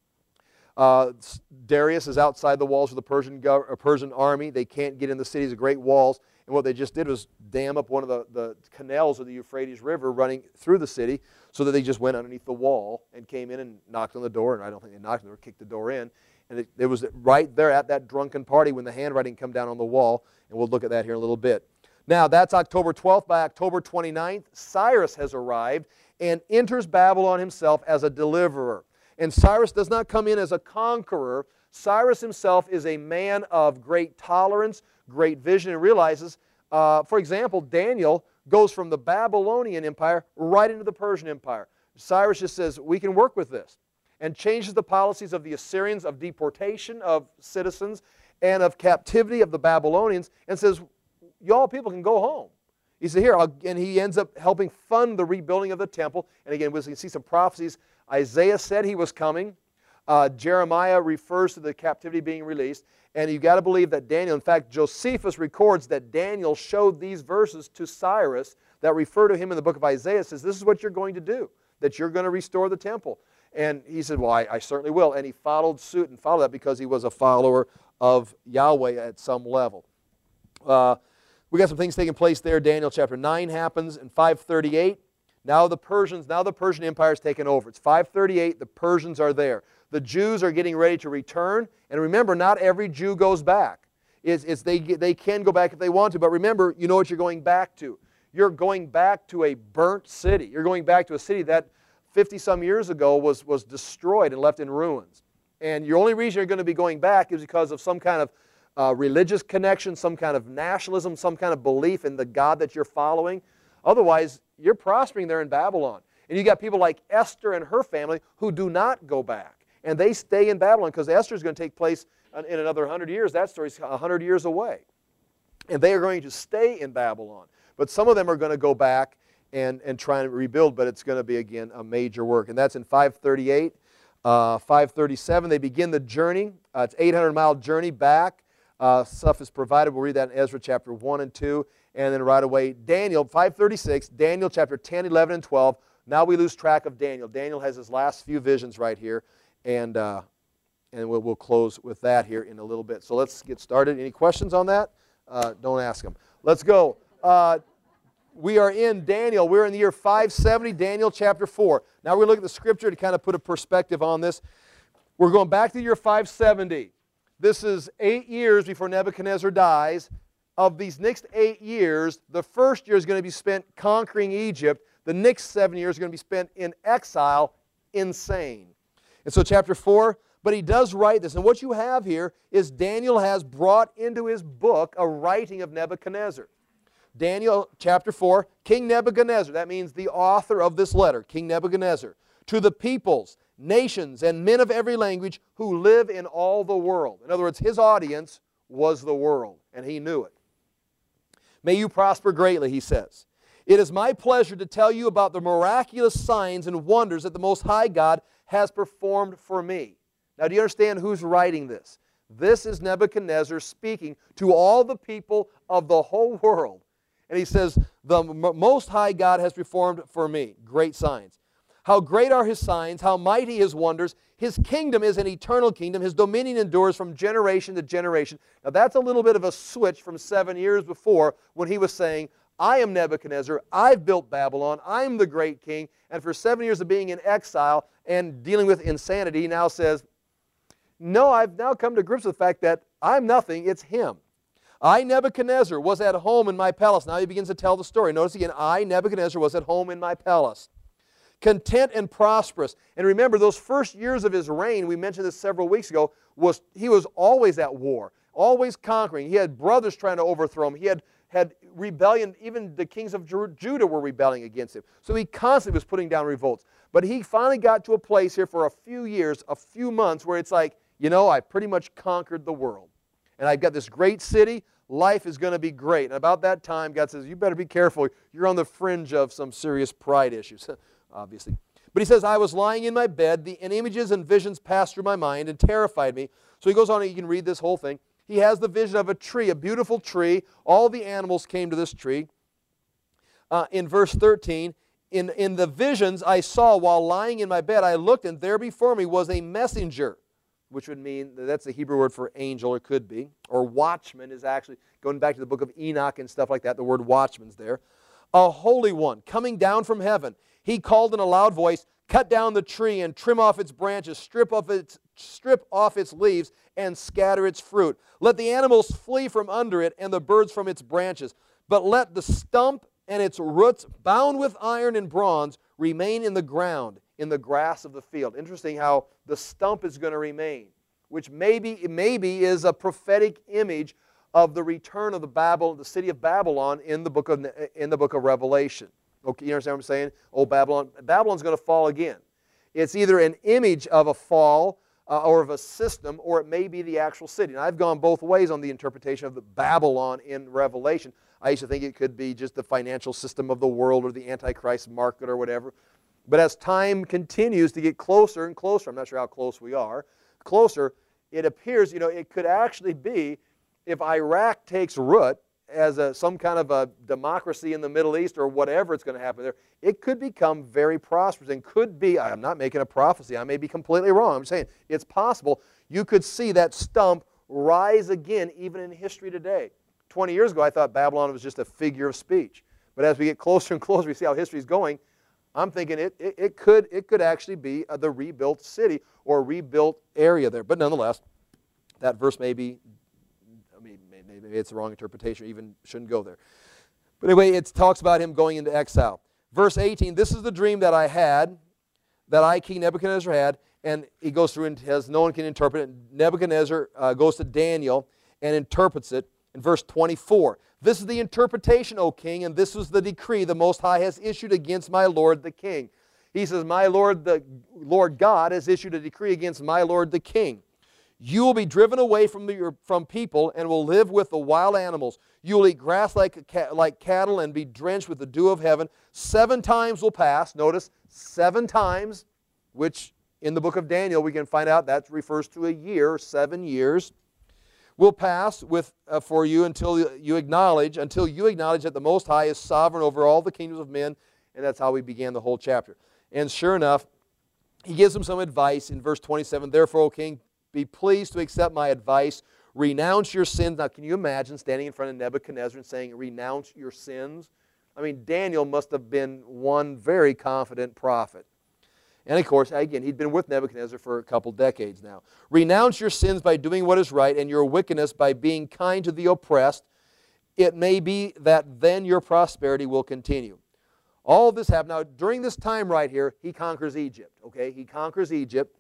Darius is outside the walls of the Persian army. They can't get in the cities, the great walls. And what they just did was dam up one of the canals of the Euphrates River running through the city so that they just went underneath the wall and came in and knocked on the door. And I don't think they knocked on the door, kicked the door in. And it was right there at that drunken party when the handwriting come down on the wall. And we'll look at that here in a little bit. Now, that's October 12th. By October 29th, Cyrus has arrived and enters Babylon himself as a deliverer. And Cyrus does not come in as a conqueror. Cyrus himself is a man of great tolerance, great vision, and realizes, for example, Daniel goes from the Babylonian Empire right into the Persian Empire. Cyrus just says, we can work with this, and changes the policies of the Assyrians of deportation of citizens and of captivity of the Babylonians, and says, y'all people can go home. He said, here, and he ends up helping fund the rebuilding of the temple. And again, we can see some prophecies. Isaiah said he was coming. Jeremiah refers to the captivity being released. And you've got to believe that Daniel, in fact, Josephus records that Daniel showed these verses to Cyrus that refer to him in the book of Isaiah. Says, this is what you're going to do, that you're going to restore the temple. And he said, well, I certainly will. And he followed suit and followed that because he was a follower of Yahweh at some level. We got some things taking place there. Daniel chapter 9 happens in 538. Now the Persian Empire is taken over. It's 538. The Persians are there. The Jews are getting ready to return. And remember, not every Jew goes back. They can go back if they want to. But remember, you know what you're going back to. You're going back to a burnt city. You're going back to a city that 50-some years ago was destroyed and left in ruins. And your only reason you're going to be going back is because of some kind of religious connection, some kind of nationalism, some kind of belief in the God that you're following. Otherwise, you're prospering there in Babylon. And you got people like Esther and her family who do not go back. And they stay in Babylon because Esther is going to take place in another 100 years. That story's 100 years away. And they are going to stay in Babylon. But some of them are going to go back and try and rebuild, but it's going to be, again, a major work. And that's in 538. 537, they begin the journey. It's an 800-mile journey back. Stuff is provided. We'll read that in Ezra chapter 1 and 2. And then right away, Daniel, 536, Daniel chapter 10, 11, and 12. Now we lose track of Daniel. Daniel has his last few visions right here. And we'll close with that here in a little bit. So let's get started. Any questions on that? Don't ask them. Let's go. We are in Daniel. We're in the year 570, Daniel chapter 4. Now we're going to look at the scripture to kind of put a perspective on this. We're going back to the year 570. This is 8 years before Nebuchadnezzar dies. Of these next 8 years, the first year is going to be spent conquering Egypt. The next 7 years are going to be spent in exile, insane. And so chapter 4, but he does write this. And what you have here is Daniel has brought into his book a writing of Nebuchadnezzar. Daniel chapter 4, King Nebuchadnezzar, that means the author of this letter, King Nebuchadnezzar, to the peoples, nations, and men of every language who live in all the world. In other words, his audience was the world, and he knew it. May you prosper greatly, he says. It is my pleasure to tell you about the miraculous signs and wonders that the Most High God has performed for me. Now, do you understand who's writing this? This is Nebuchadnezzar speaking to all the people of the whole world. And he says, the Most High God has performed for me great signs. How great are his signs, how mighty his wonders. His kingdom is an eternal kingdom. His dominion endures from generation to generation. Now that's a little bit of a switch from 7 years before when he was saying, I am Nebuchadnezzar, I've built Babylon, I'm the great king. And for 7 years of being in exile and dealing with insanity, he now says, no, I've now come to grips with the fact that I'm nothing, it's him. I, Nebuchadnezzar, was at home in my palace. Now he begins to tell the story. Notice again, I, Nebuchadnezzar, was at home in my palace, content and prosperous. And remember, those first years of his reign, we mentioned this several weeks ago, he was always at war, always conquering. He had brothers trying to overthrow him. He had rebellion. Even the kings of Judah were rebelling against him. So he constantly was putting down revolts. But he finally got to a place here for a few years, a few months, where it's like, you know, I pretty much conquered the world. And I've got this great city. Life is going to be great. And about that time, God says, you better be careful. You're on the fringe of some serious pride issues, obviously. But he says, I was lying in my bed, and images and visions passed through my mind and terrified me. So he goes on, and you can read this whole thing. He has the vision of a tree, a beautiful tree. All the animals came to this tree. In verse 13, in the visions I saw while lying in my bed, I looked, and there before me was a messenger, which would mean, that's the Hebrew word for angel, or could be, or watchman is actually, going back to the book of Enoch and stuff like that, the word watchman's there. A holy one coming down from heaven. He called in a loud voice, cut down the tree and trim off its branches, strip off its leaves and scatter its fruit. Let the animals flee from under it and the birds from its branches. But let the stump and its roots, bound with iron and bronze, remain in the ground, in the grass of the field. Interesting how the stump is going to remain, which maybe is a prophetic image of the return of the city of Babylon in the book of Revelation. Okay, you understand what I'm saying? Oh, Babylon's going to fall again. It's either an image of a fall or of a system, or it may be the actual city. And I've gone both ways on the interpretation of the Babylon in Revelation. I used to think it could be just the financial system of the world or the Antichrist market or whatever. But as time continues to get closer and closer, I'm not sure how close we are, closer, it appears, it could actually be, if Iraq takes root as some kind of a democracy in the Middle East or whatever it's going to happen there, it could become very prosperous and could be, I'm not making a prophecy, I may be completely wrong, I'm saying it's possible, you could see that stump rise again even in history today. 20 years ago I thought Babylon was just a figure of speech. But as we get closer and closer, we see how history is going, I'm thinking it could actually be the rebuilt city or rebuilt area there. But nonetheless, that verse maybe it's the wrong interpretation, or even shouldn't go there. But anyway, it talks about him going into exile. Verse 18, this is the dream that I had, that I, King Nebuchadnezzar, had, and he goes through and says no one can interpret it. Nebuchadnezzar goes to Daniel and interprets it in verse 24. This is the interpretation, O king, and this was the decree the Most High has issued against my lord the king. He says, my lord, the Lord God, has issued a decree against my lord the king. You will be driven away from people and will live with the wild animals. You will eat grass like cattle and be drenched with the dew of heaven. 7 times will pass. Notice, 7 times, which in the book of Daniel we can find out that refers to a year, 7 years, will pass for you until you acknowledge that the Most High is sovereign over all the kingdoms of men. And that's how we began the whole chapter. And sure enough, he gives them some advice in verse 27. Therefore, O king, be pleased to accept my advice. Renounce your sins. Now, can you imagine standing in front of Nebuchadnezzar and saying, renounce your sins? I mean, Daniel must have been one very confident prophet. And of course, again, he'd been with Nebuchadnezzar for a couple decades now. Renounce your sins by doing what is right, and your wickedness by being kind to the oppressed. It may be that then your prosperity will continue. All this happened. Now, during this time right here, he conquers Egypt. Okay, he conquers Egypt.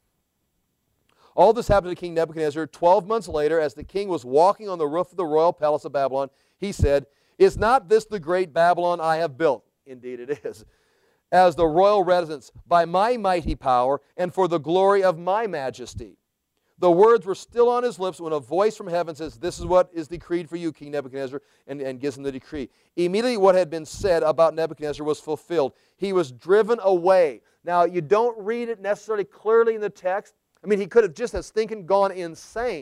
All this happened to King Nebuchadnezzar 12 months later as the king was walking on the roof of the royal palace of Babylon. He said, is not this the great Babylon I have built? Indeed it is. As the royal residence by my mighty power and for the glory of my majesty. The words were still on his lips when a voice from heaven says, this is what is decreed for you, King Nebuchadnezzar, and gives him the decree. Immediately what had been said about Nebuchadnezzar was fulfilled. He was driven away. Now, you don't read it necessarily clearly in the text. I mean, he could have just as thinking gone insane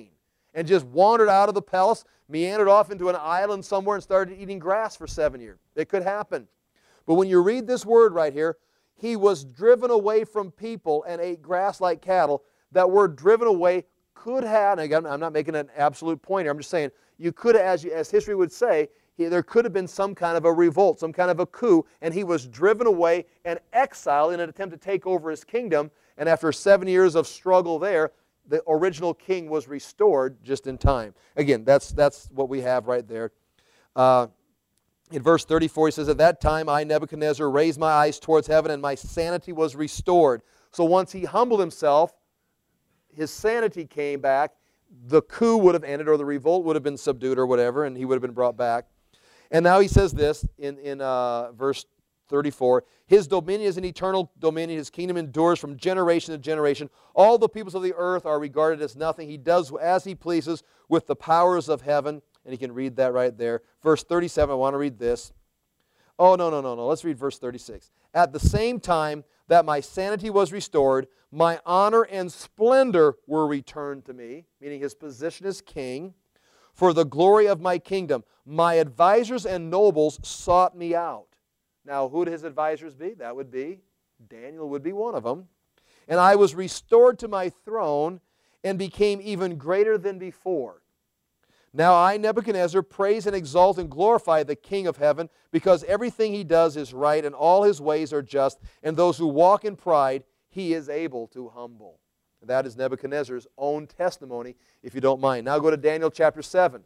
and just wandered out of the palace, meandered off into an island somewhere and started eating grass for 7 years. It could happen. But when you read this word right here, he was driven away from people and ate grass like cattle. That word driven away could have, and again, I'm not making an absolute point here, I'm just saying, you could, as history would say, there could have been some kind of a revolt, some kind of a coup, and he was driven away and exiled in an attempt to take over his kingdom. And after 7 years of struggle there, the original king was restored just in time. Again, that's what we have right there. In verse 34, he says, "At that time I, Nebuchadnezzar, raised my eyes towards heaven, and my sanity was restored." So once he humbled himself, his sanity came back. The coup would have ended, or the revolt would have been subdued or whatever, and he would have been brought back. And now he says this in verse 34, "His dominion is an eternal dominion. His kingdom endures from generation to generation. All the peoples of the earth are regarded as nothing. He does as he pleases with the powers of heaven." And you can read that right there. Verse 37, I want to read this. Oh, no. Let's read verse 36. "At the same time that my sanity was restored, my honor and splendor were returned to me," meaning his position as king, "for the glory of my kingdom. My advisors and nobles sought me out." Now, who would his advisors be? That would be, Daniel would be one of them. "And I was restored to my throne and became even greater than before. Now I, Nebuchadnezzar, praise and exalt and glorify the King of heaven, because everything he does is right and all his ways are just, and those who walk in pride he is able to humble." That is Nebuchadnezzar's own testimony, if you don't mind. Now go to Daniel chapter 7.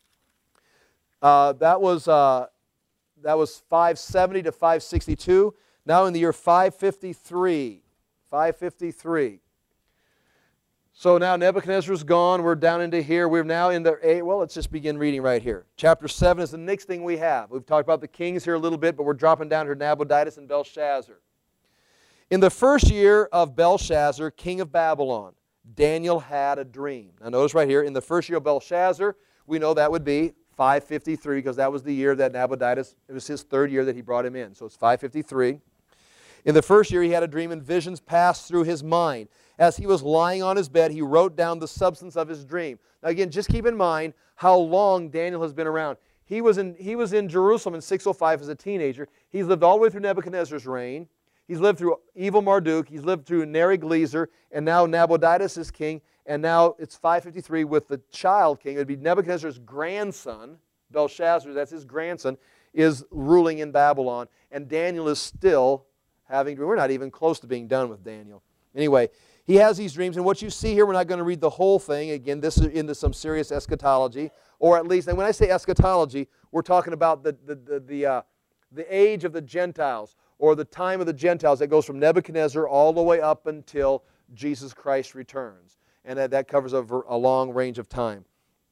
That was 570 to 562. Now in the year 553. 553. So now Nebuchadnezzar's gone. We're down into here. We're now in the, well, let's just begin reading right here. Chapter 7 is the next thing we have. We've talked about the kings here a little bit, but we're dropping down to Nabonidus and Belshazzar. "In the first year of Belshazzar, king of Babylon, Daniel had a dream." Now notice right here, in the first year of Belshazzar, we know that would be 553, because that was the year that Nabonidus, it was his third year that he brought him in. So it's 553. "In the first year he had a dream, and visions passed through his mind. As he was lying on his bed, he wrote down the substance of his dream." Now again, just keep in mind how long Daniel has been around. He was in Jerusalem in 605 as a teenager. He's lived all the way through Nebuchadnezzar's reign. He's lived through evil Marduk. He's lived through Neriglissar, and now Nabonidus is king. And now it's 553 with the child king. It would be Nebuchadnezzar's grandson, Belshazzar, that's his grandson, is ruling in Babylon. And Daniel is still having, we're not even close to being done with Daniel. Anyway, he has these dreams, and what you see here, we're not going to read the whole thing. Again, this is into some serious eschatology, or at least, and when I say eschatology, we're talking about the age of the Gentiles, or the time of the Gentiles that goes from Nebuchadnezzar all the way up until Jesus Christ returns. And that covers a long range of time.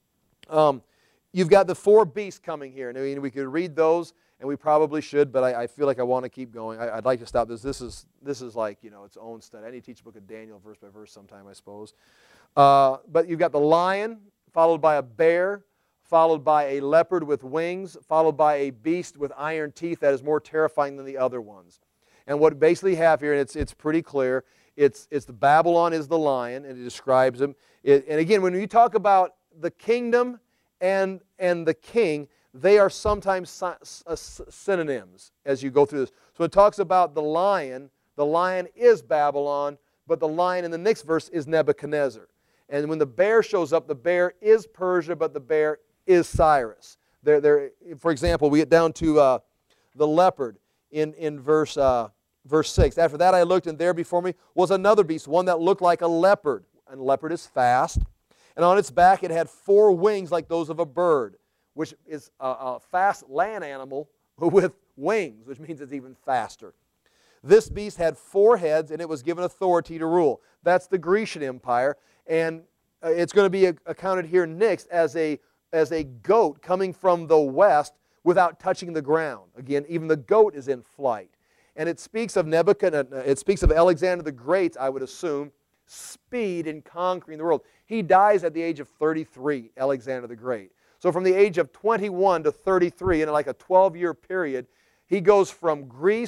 You've got the four beasts coming here. And I mean, we could read those, and we probably should, but I feel like I want to keep going. I'd like to stop this. This is like, its own study. I need to teach a book of Daniel verse by verse sometime, I suppose. But you've got the lion, followed by a bear, followed by a leopard with wings, followed by a beast with iron teeth that is more terrifying than the other ones. And what we basically have here, and it's pretty clear, it's the Babylon is the lion, and it describes him. And again, when you talk about the kingdom and the king, they are sometimes synonyms as you go through this. So it talks about the lion. The lion is Babylon, but the lion in the next verse is Nebuchadnezzar. And when the bear shows up, the bear is Persia, but the bear is Cyrus. For example, we get down to the leopard in verse 6. "After that I looked, and there before me was another beast, one that looked like a leopard. And leopard is fast. And on its back it had 4 wings like those of a bird," which is a fast land animal with wings, which means it's even faster. "This beast had 4 heads, and it was given authority to rule." That's the Grecian Empire. And it's going to be accounted here next as a goat coming from the west without touching the ground. Again, even the goat is in flight. And it speaks of it speaks of Alexander the Great, I would assume, speed in conquering the world. He dies at the age of 33, Alexander the Great. So from the age of 21 to 33, in like a 12-year period, he goes from Greece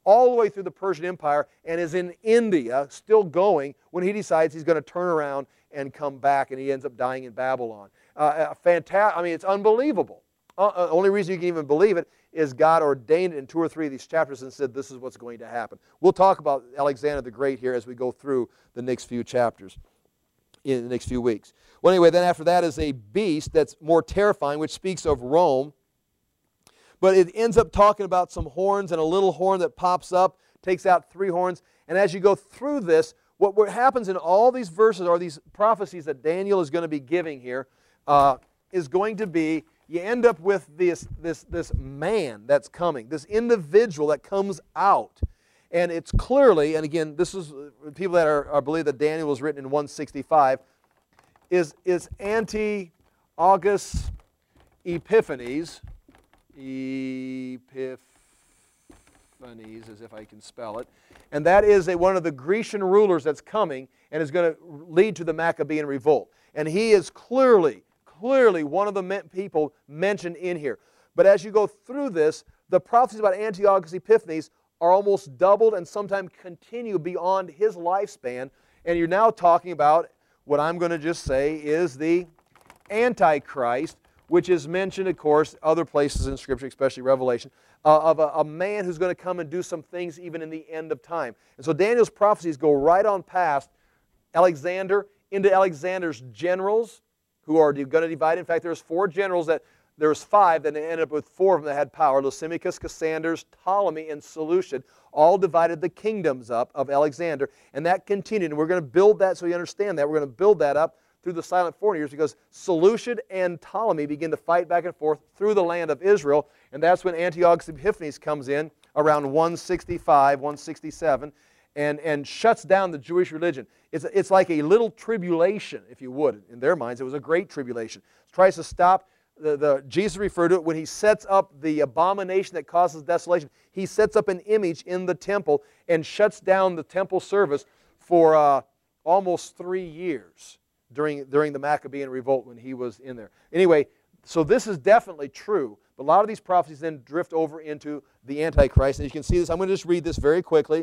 all the way through the Persian Empire and is in India, still going, when he decides he's going to turn around and come back, and he ends up dying in Babylon. I mean, it's unbelievable. Only reason you can even believe it is God ordained it in 2 or 3 of these chapters and said this is what's going to happen. We'll talk about Alexander the Great here as we go through the next few chapters in the next few weeks. Well, anyway, then after that is a beast that's more terrifying, which speaks of Rome. But it ends up talking about some horns and a little horn that pops up, takes out 3 horns. And as you go through this, what happens in all these verses or these prophecies that Daniel is going to be giving here is going to be, you end up with this man that's coming, this individual that comes out. And it's clearly, and again, this is people that are believe that Daniel was written in 165, is Antiochus Epiphanes, as if I can spell it. And that is one of the Grecian rulers that's coming and is going to lead to the Maccabean revolt. And he is clearly one of the people mentioned in here. But as you go through this, the prophecies about Antiochus Epiphanes are almost doubled and sometimes continue beyond his lifespan. And you're now talking about what I'm going to just say is the Antichrist, which is mentioned, of course, other places in Scripture, especially Revelation, of a man who's going to come and do some things even in the end of time. And so Daniel's prophecies go right on past Alexander into Alexander's generals, who are going to divide. In fact, there's 4 generals there's 5 that ended up with 4 of them that had power. Lysimachus, Cassander, Ptolemy, and Seleucid all divided the kingdoms up of Alexander. And that continued. And we're going to build that so you understand that. We're going to build that up through the silent 40 years because Seleucid and Ptolemy begin to fight back and forth through the land of Israel. And that's when Antiochus Epiphanes comes in around 165, 167, and shuts down the Jewish religion. It's like a little tribulation, if you would. In their minds, it was a great tribulation. It tries to stop. Jesus referred to it when he sets up the abomination that causes desolation. He sets up an image in the temple and shuts down the temple service for almost 3 years during the Maccabean revolt when he was in there. Anyway, so this is definitely true. But a lot of these prophecies then drift over into the Antichrist. And you can see this. I'm going to just read this very quickly.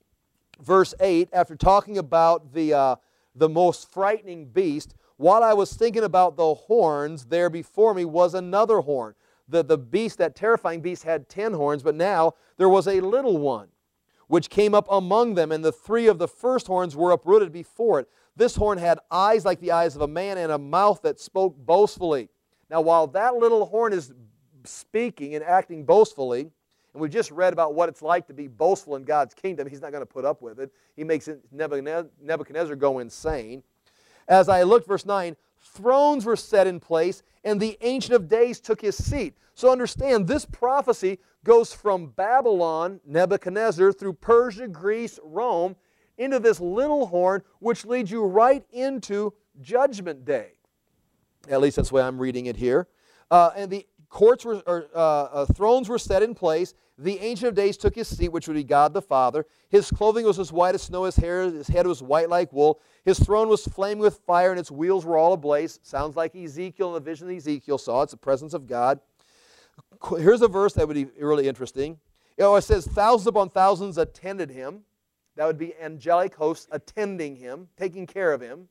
Verse 8, after talking about the most frightening beast, while I was thinking about the horns, there before me was another horn. The beast, that terrifying beast, had 10 horns, but now there was a little one, which came up among them, and the 3 of the first horns were uprooted before it. This horn had eyes like the eyes of a man, and a mouth that spoke boastfully. Now, while that little horn is speaking and acting boastfully, and we just read about what it's like to be boastful in God's kingdom, he's not going to put up with it. He makes Nebuchadnezzar go insane. As I looked, verse 9, thrones were set in place, and the Ancient of Days took his seat. So understand, this prophecy goes from Babylon, Nebuchadnezzar, through Persia, Greece, Rome, into this little horn, which leads you right into Judgment Day. At least that's the way I'm reading it here. And the thrones were set in place. The Ancient of Days took his seat, which would be God the Father. His clothing was as white as snow. His head was white like wool. His throne was flaming with fire, and its wheels were all ablaze. Sounds like Ezekiel in the vision that Ezekiel saw. It's the presence of God. Here's a verse that would be really interesting. It says, thousands upon thousands attended him. That would be angelic hosts attending him, taking care of him.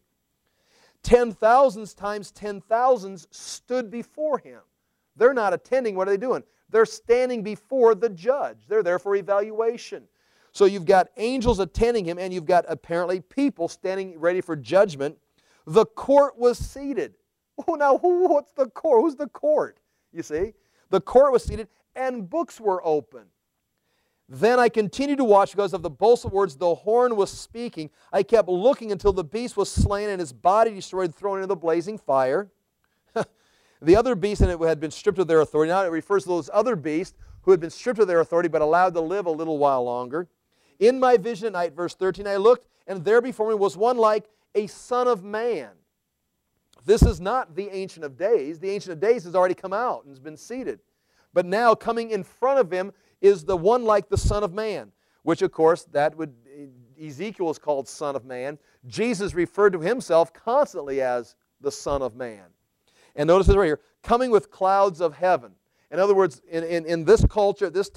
10,000s times 10,000s stood before him. They're not attending. What are they doing? They're standing before the judge. They're there for evaluation. So you've got angels attending him, and you've got apparently people standing ready for judgment. The court was seated. Oh, now what's the court? Who's the court? You see? The court was seated, and books were open. Then I continued to watch because of the boastful words the horn was speaking. I kept looking until the beast was slain and his body destroyed, thrown into the blazing fire. The other beasts in it had been stripped of their authority. Now it refers to those other beasts who had been stripped of their authority but allowed to live a little while longer. In my vision at night, verse 13, I looked, and there before me was one like a son of man. This is not the Ancient of Days. The Ancient of Days has already come out and has been seated. But now coming in front of him is the one like the Son of Man, which of course Ezekiel is called Son of Man. Jesus referred to himself constantly as the Son of Man. And notice this right here, coming with clouds of heaven. In other words, in this culture at this time,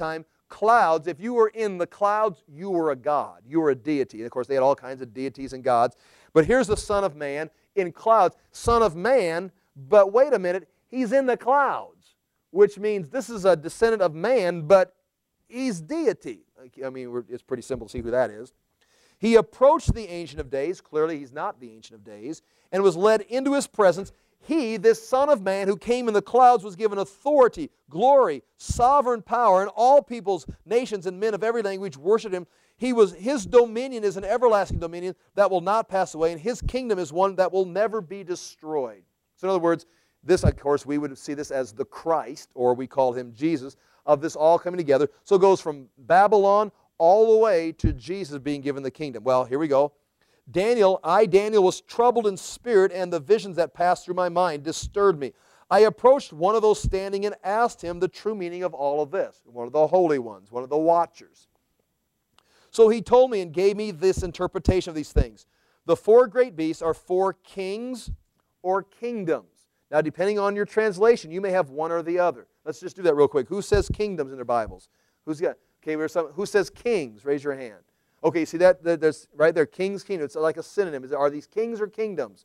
clouds, if you were in the clouds, you were a god. You were a deity. And of course, they had all kinds of deities and gods. But here's the Son of Man in clouds. Son of Man, but wait a minute, he's in the clouds, which means this is a descendant of man, but he's deity. I mean, it's pretty simple to see who that is. He approached the Ancient of Days. Clearly, he's not the Ancient of Days. And was led into his presence. He, this Son of Man who came in the clouds, was given authority, glory, sovereign power, and all peoples, nations, and men of every language worshiped him. His dominion is an everlasting dominion that will not pass away, and his kingdom is one that will never be destroyed. So in other words, this, of course, we would see this as the Christ, or we call him Jesus, of this all coming together. So it goes from Babylon all the way to Jesus being given the kingdom. Well, here we go. Daniel was troubled in spirit, and the visions that passed through my mind disturbed me. I approached one of those standing and asked him the true meaning of all of this, one of the holy ones, one of the watchers. So he told me and gave me this interpretation of these things. The four great beasts are four kings or kingdoms. Now, depending on your translation, you may have one or the other. Let's just do that real quick. Who says kingdoms in their Bibles? Who's got? Okay, who says kings? Raise your hand. Okay, see that? There's right there, kings, kingdom. It's like a synonym. Are these kings or kingdoms?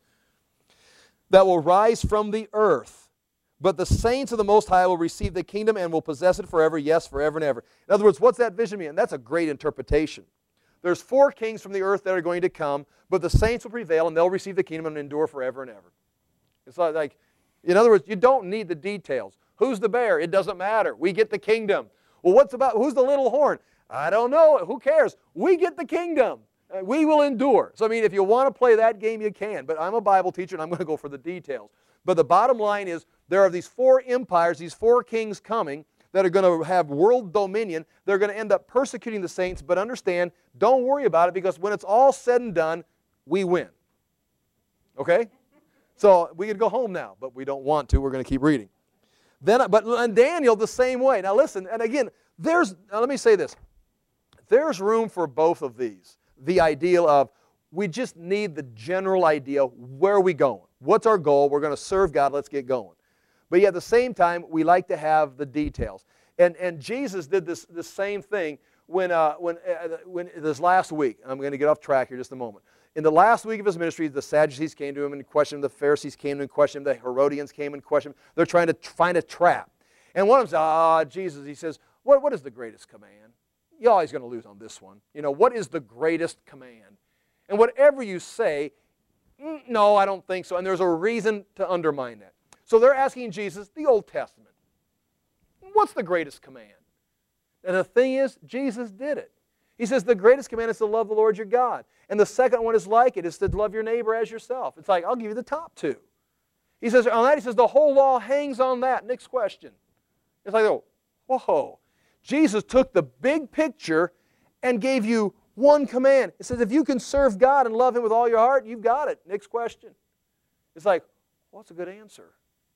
That will rise from the earth. But the saints of the Most High will receive the kingdom and will possess it forever, yes, forever and ever. In other words, what's that vision mean? And that's a great interpretation. There's four kings from the earth that are going to come, but the saints will prevail and they'll receive the kingdom and endure forever and ever. It's like, in other words, you don't need the details. Who's the bear? It doesn't matter. We get the kingdom. Well, who's the little horn? I don't know. Who cares? We get the kingdom. We will endure. So, I mean, if you want to play that game, you can. But I'm a Bible teacher, and I'm going to go for the details. But the bottom line is there are these four empires, these four kings coming that are going to have world dominion. They're going to end up persecuting the saints. But understand, don't worry about it, because when it's all said and done, we win. Okay? So we could go home now, but we don't want to. We're going to keep reading. And Daniel the same way. Now listen, and again, now let me say this. There's room for both of these. The ideal of, we just need the general idea, where are we going? What's our goal? We're going to serve God, let's get going. But yet at the same time, we like to have the details. And Jesus did this same thing when this last week. I'm going to get off track here just a moment. In the last week of his ministry, the Sadducees came to him and questioned him. The Pharisees came to him and questioned him. The Herodians came and questioned him. They're trying to find a trap. And one of them says, Jesus, he says, what is the greatest command? You're always going to lose on this one. You know, what is the greatest command? And whatever you say, no, I don't think so. And there's a reason to undermine that. So they're asking Jesus, the Old Testament, what's the greatest command? And the thing is, Jesus did it. He says the greatest command is to love the Lord your God. And the second one is like it, is to love your neighbor as yourself. It's like, I'll give you the top two. He says, on that, he says, the whole law hangs on that. Next question. It's like, oh, whoa. Jesus took the big picture and gave you one command. It says, if you can serve God and love Him with all your heart, you've got it. Next question. It's like, well, that's a good answer.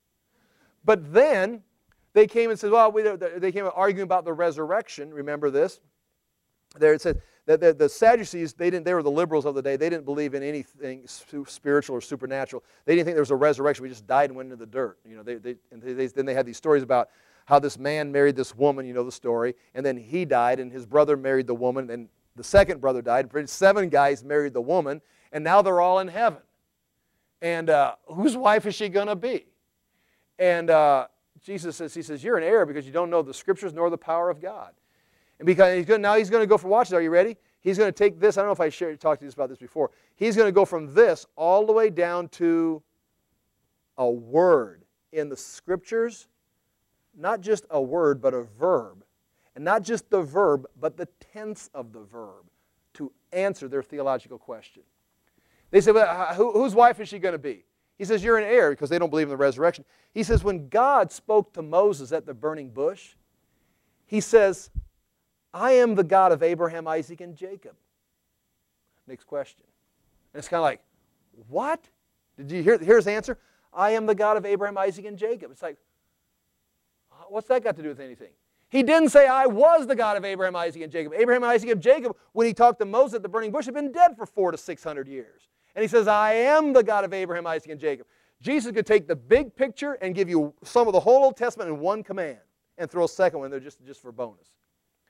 But then they came and said, well, they came arguing about the resurrection. Remember this? There it said that the Sadducees, they were the liberals of the day. They didn't believe in anything spiritual or supernatural. They didn't think there was a resurrection. We just died and went into the dirt. You know, then they had these stories about how this man married this woman, you know the story, and then he died, and his brother married the woman, and the second brother died. 7 guys married the woman, and now they're all in heaven. And whose wife is she going to be? And Jesus says, he says, you're in error because you don't know the Scriptures nor the power of God. And because now he's going to go for, watch it, are you ready? He's going to take this, I don't know if I talked to you about this before. He's going to go from this all the way down to a word in the Scriptures. Not just a word, but a verb. And not just the verb, but the tense of the verb to answer their theological question. They said, well, whose wife is she going to be? He says, you're in error because they don't believe in the resurrection. He says, when God spoke to Moses at the burning bush, He says, I am the God of Abraham, Isaac, and Jacob. Next question. And it's kind of like, what? Did you hear his answer? I am the God of Abraham, Isaac, and Jacob. It's like, what's that got to do with anything? He didn't say, I was the God of Abraham, Isaac, and Jacob. Abraham, Isaac, and Jacob, when he talked to Moses at the burning bush, had been dead for 400 to 600 years. And he says, I am the God of Abraham, Isaac, and Jacob. Jesus could take the big picture and give you some of the whole Old Testament in one command and throw a second one there just for bonus.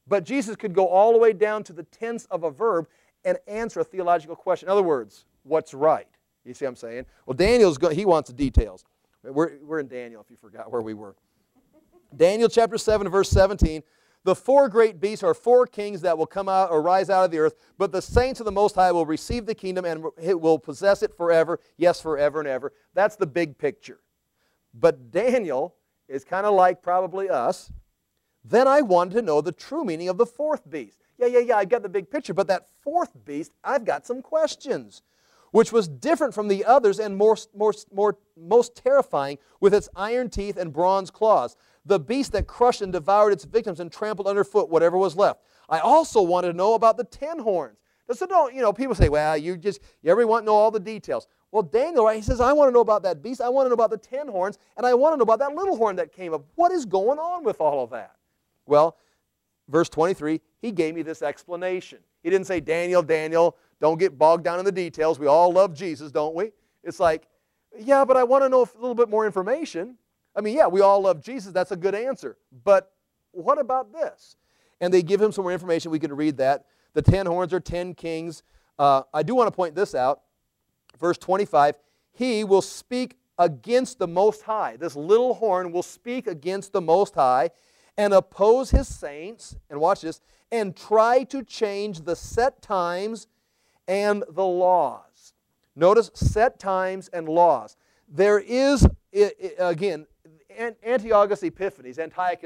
But Jesus could go all the way down to the tense of a verb and answer a theological question. In other words, what's right? You see what I'm saying? Well, he wants the details. We're in Daniel, if you forgot where we were. Daniel chapter 7, verse 17. The four great beasts are four kings that will come out or rise out of the earth, but the saints of the Most High will receive the kingdom and will possess it forever, yes, forever and ever. That's the big picture. But Daniel is kind of like probably us. Then I wanted to know the true meaning of the fourth beast. Yeah, I got the big picture, but that fourth beast, I've got some questions, which was different from the others and most terrifying, with its iron teeth and bronze claws. The beast that crushed and devoured its victims and trampled underfoot whatever was left. I also wanted to know about the 10 horns. So don't, people say, well, you everyone want to know all the details. Well, Daniel, right, he says, I want to know about that beast, I want to know about the 10 horns, and I want to know about that little horn that came up. What is going on with all of that? Well, verse 23, he gave me this explanation. He didn't say, Daniel, don't get bogged down in the details. We all love Jesus, don't we? It's like, yeah, but I want to know a little bit more information. I mean, yeah, we all love Jesus. That's a good answer. But what about this? And they give him some more information. We can read that. The 10 horns are 10 kings. I do want to point this out. Verse 25, he will speak against the Most High. This little horn will speak against the Most High and oppose his saints, and watch this, and try to change the set times and the laws. Notice set times and laws. There is, again, Antiochus Epiphanes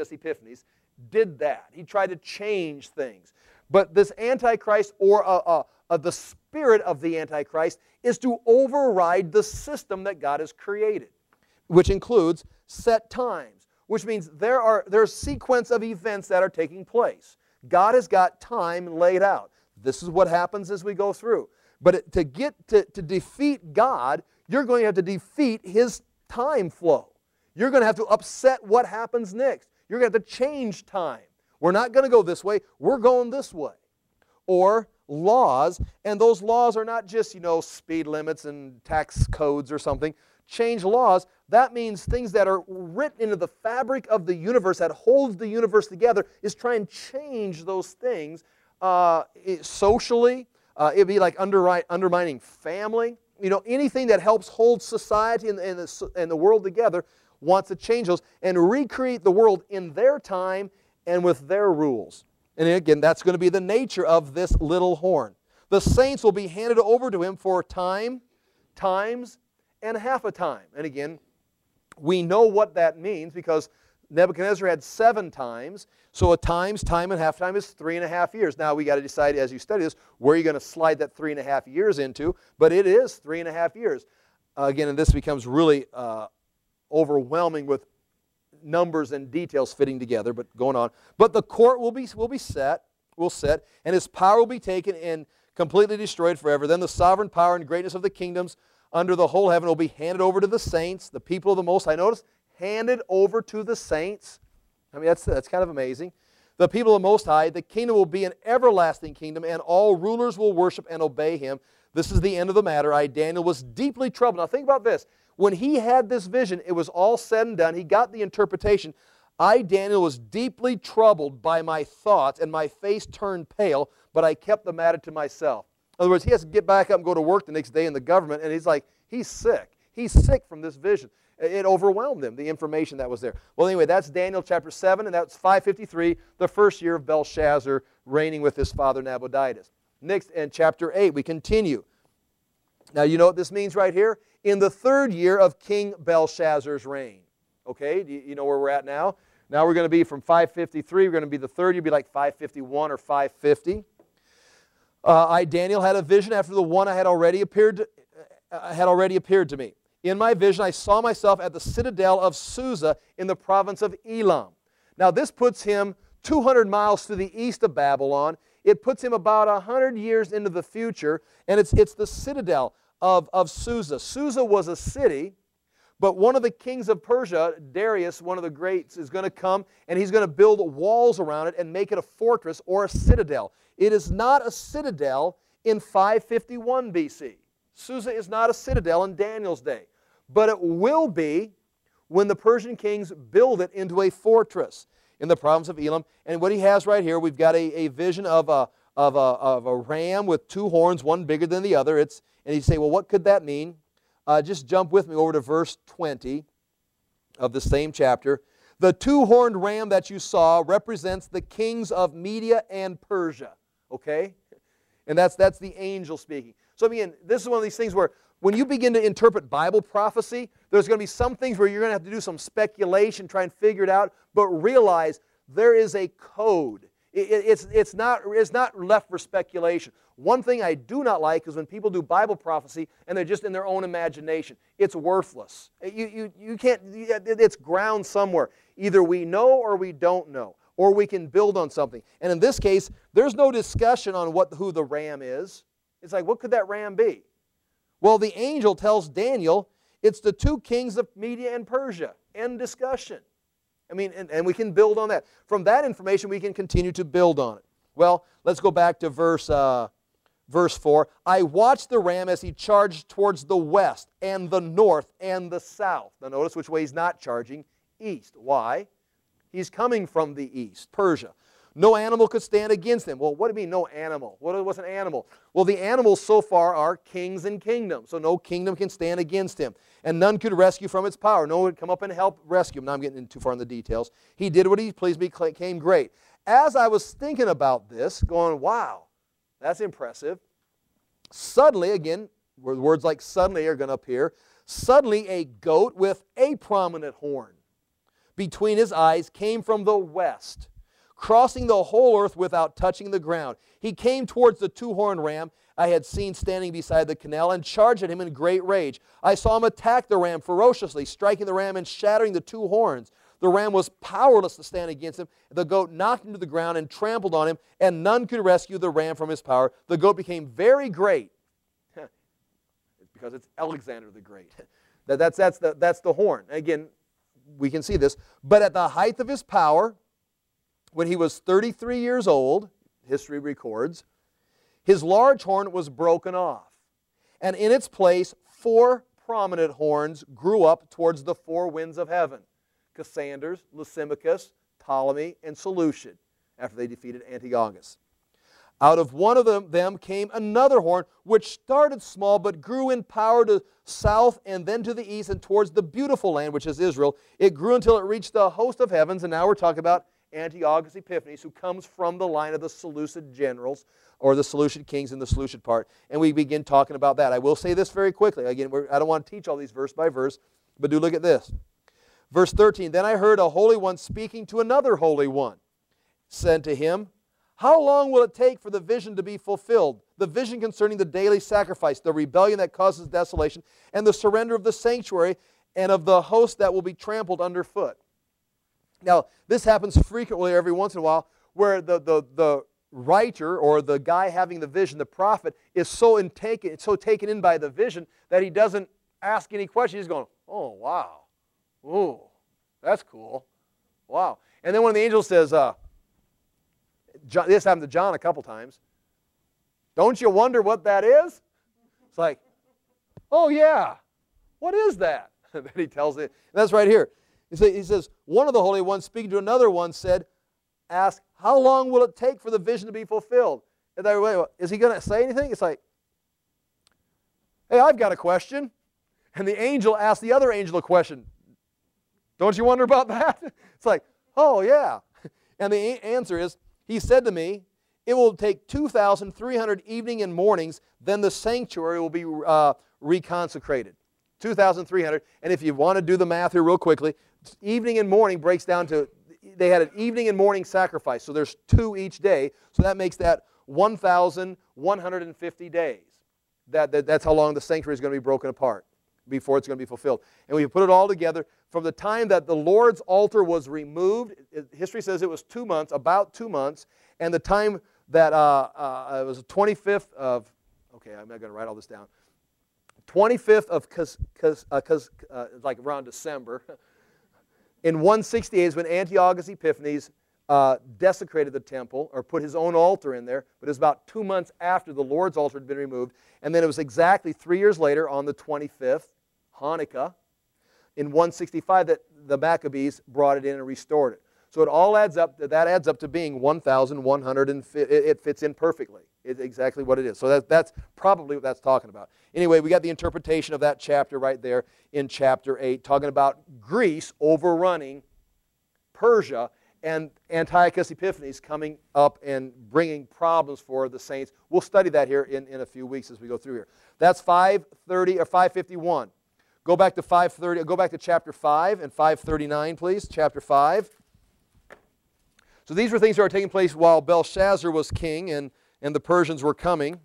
did that. He tried to change things. But this Antichrist, or the spirit of the Antichrist, is to override the system that God has created, which includes set times, which means there's a sequence of events that are taking place. God has got time laid out. This is what happens as we go through. But to defeat God, you're going to have to defeat His time flow. You're going to have to upset what happens next. You're going to have to change time. We're not going to go this way. We're going this way. Or laws, and those laws are not just, speed limits and tax codes or something. Change laws, that means things that are written into the fabric of the universe that holds the universe together, is try and change those things socially. It'd be like undermining family. Anything that helps hold society and the world together wants to change those and recreate the world in their time and with their rules. And again, that's going to be the nature of this little horn. The saints will be handed over to him for time, times, and half a time. And again, we know what that means because Nebuchadnezzar had 7 times. So a times, time, and half time is 3.5 years. Now we got to decide as you study this, where you're going to slide that 3.5 years into. But it is 3.5 years. Again, and this becomes really overwhelming with numbers and details fitting together, but going on. But the court will set, and his power will be taken and completely destroyed forever. Then the sovereign power and greatness of the kingdoms under the whole heaven will be handed over to the saints, the people of the Most High. Notice, handed over to the saints. I mean, that's kind of amazing. The people of the Most High, the kingdom will be an everlasting kingdom, and all rulers will worship and obey him. This is the end of the matter. I, Daniel, was deeply troubled. Now think about this. When he had this vision, it was all said and done. He got the interpretation. I, Daniel, was deeply troubled by my thoughts, and my face turned pale, but I kept the matter to myself. In other words, he has to get back up and go to work the next day in the government, and he's sick. He's sick from this vision. It overwhelmed him, the information that was there. Well, anyway, that's Daniel chapter 7, and that's 553, the first year of Belshazzar reigning with his father Nabonidus. Next, in chapter 8, we continue. Now, you know what this means right here? In the 3rd year of King Belshazzar's reign. Okay, do you know where we're at now? Now we're going to be from 553, we're going to be the 3rd year, be like 551 or 550. I, Daniel, had a vision after the one had already appeared to me. In my vision, I saw myself at the citadel of Susa in the province of Elam. Now, this puts him 200 miles to the east of Babylon. It puts him about 100 years into the future, and it's the citadel of Susa. Susa was a city, but one of the kings of Persia, Darius, one of the greats, is going to come, and he's going to build walls around it and make it a fortress or a citadel. It is not a citadel in 551 BC. Susa is not a citadel in Daniel's day, but it will be when the Persian kings build it into a fortress. in the province of Elam. And what he has right here, we've got a vision of a ram with two horns, one bigger than the other. And you say, well, what could that mean? Just jump with me over to verse 20 of the same chapter. The two-horned ram that you saw represents the kings of Media and Persia. Okay? And that's the angel speaking. So again, this is one of these things where when you begin to interpret Bible prophecy, there's going to be some things where you're going to have to do some speculation, try and figure it out, but realize there is a code. It's not left for speculation. One thing I do not like is when people do Bible prophecy and they're just in their own imagination. It's worthless. You can't, it's ground somewhere. Either we know or we don't know, or we can build on something. And in this case, there's no discussion on who the ram is. It's like, what could that ram be? Well, the angel tells Daniel, it's the two kings of Media and Persia. End discussion. I mean, and we can build on that. From that information, we can continue to build on it. Well, let's go back to verse 4. I watched the ram as he charged towards the west and the north and the south. Now notice which way he's not charging. East. Why? He's coming from the east, Persia. No animal could stand against him. Well, what do you mean no animal? What was an animal? Well, the animals so far are kings and kingdoms, so no kingdom can stand against him. And none could rescue from its power. No one would come up and help rescue him. Now I'm getting too far in the details. He did what he pleased, became great. As I was thinking about this, going, wow, that's impressive. Suddenly, again, words like suddenly are going to appear. Suddenly a goat with a prominent horn between his eyes came from the west, crossing the whole earth without touching the ground. He came towards the two-horned ram I had seen standing beside the canal and charged at him in great rage. I saw him attack the ram ferociously, striking the ram and shattering the two horns. The ram was powerless to stand against him. The goat knocked him to the ground and trampled on him, and none could rescue the ram from his power. The goat became very great. It's because it's Alexander the Great. That's the horn. Again, we can see this. But at the height of his power, when he was 33 years old, history records, his large horn was broken off. And in its place, 4 prominent horns grew up towards the 4 winds of heaven. Cassander, Lysimachus, Ptolemy, and Seleucid, after they defeated Antiochus. Out of one of them came another horn, which started small, but grew in power to south and then to the east and towards the beautiful land, which is Israel. It grew until it reached the host of heavens, and now we're talking about Antiochus Epiphanes, who comes from the line of the Seleucid generals, or the Seleucid kings in the Seleucid part. And we begin talking about that. I will say this very quickly. Again, I don't want to teach all these verse by verse, but do look at this. Verse 13, then I heard a holy one speaking to another holy one, said to him, how long will it take for the vision to be fulfilled? The vision concerning the daily sacrifice, the rebellion that causes desolation, and the surrender of the sanctuary and of the host that will be trampled underfoot. Now, this happens frequently every once in a while where the writer or the guy having the vision, the prophet, is so taken in by the vision that he doesn't ask any questions. He's going, oh, wow. Ooh, that's cool. Wow. And then when the angel says, this happened to John a couple times, don't you wonder what that is? It's like, oh yeah, what is that? And then he tells it, and that's right here. He says, one of the holy ones speaking to another one said, ask, how long will it take for the vision to be fulfilled? And they wait, is he going to say anything? It's like, hey, I've got a question. And the angel asked the other angel a question. Don't you wonder about that? It's like, oh yeah. And the answer is, he said to me, it will take 2,300 evening and mornings, then the sanctuary will be reconsecrated. 2,300. And if you want to do the math here real quickly, evening and morning breaks down to, they had an evening and morning sacrifice. So there's 2 each day. So that makes that 1,150 days. That's how long the sanctuary is going to be broken apart before it's going to be fulfilled. And when you put it all together, from the time that the Lord's altar was removed, history says it was 2 months, about 2 months, and the time that it was the 25th of, okay, I'm not going to write all this down, 25th of, like around December, in 168 is when Antiochus Epiphanes desecrated the temple, or put his own altar in there, but it was about 2 months after the Lord's altar had been removed, and then it was exactly 3 years later, on the 25th, Hanukkah, in 165, that the Maccabees brought it in and restored it. So it all adds up, that adds up to being 1,100, and it fits in perfectly. It's exactly what it is. So that's probably what that's talking about. Anyway, we got the interpretation of that chapter right there in chapter 8, talking about Greece overrunning Persia and Antiochus Epiphanes coming up and bringing problems for the saints. We'll study that here in a few weeks as we go through here. That's 530 or 551. Go back to 530. Go back to chapter 5 and 539, please. Chapter 5. So these were things that were taking place while Belshazzar was king and the Persians were coming.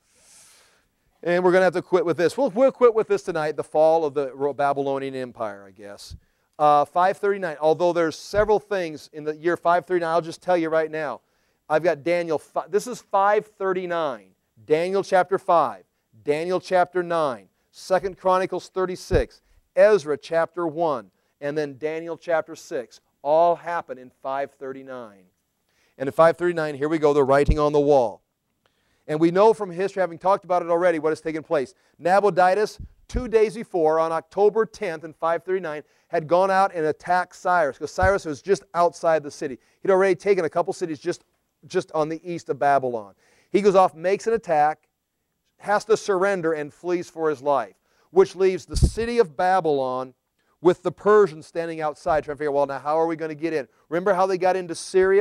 And we're going to have to quit with this. We'll quit with this tonight, the fall of the Babylonian Empire, I guess. 539, although there's several things in the year 539, I'll just tell you right now. I've got Daniel, this is 539, Daniel chapter 5, Daniel chapter 9, 2 Chronicles 36, Ezra chapter 1, and then Daniel chapter 6. All happen in 539. And in 539, here we go, the writing on the wall. And we know from history, having talked about it already, what has taken place. Nabonidus, 2 days before, on October 10th in 539, had gone out and attacked Cyrus, because Cyrus was just outside the city. He'd already taken a couple cities just on the east of Babylon. He goes off, makes an attack, has to surrender, and flees for his life, which leaves the city of Babylon with the Persians standing outside trying to figure out, well, now how are we going to get in? Remember how they got into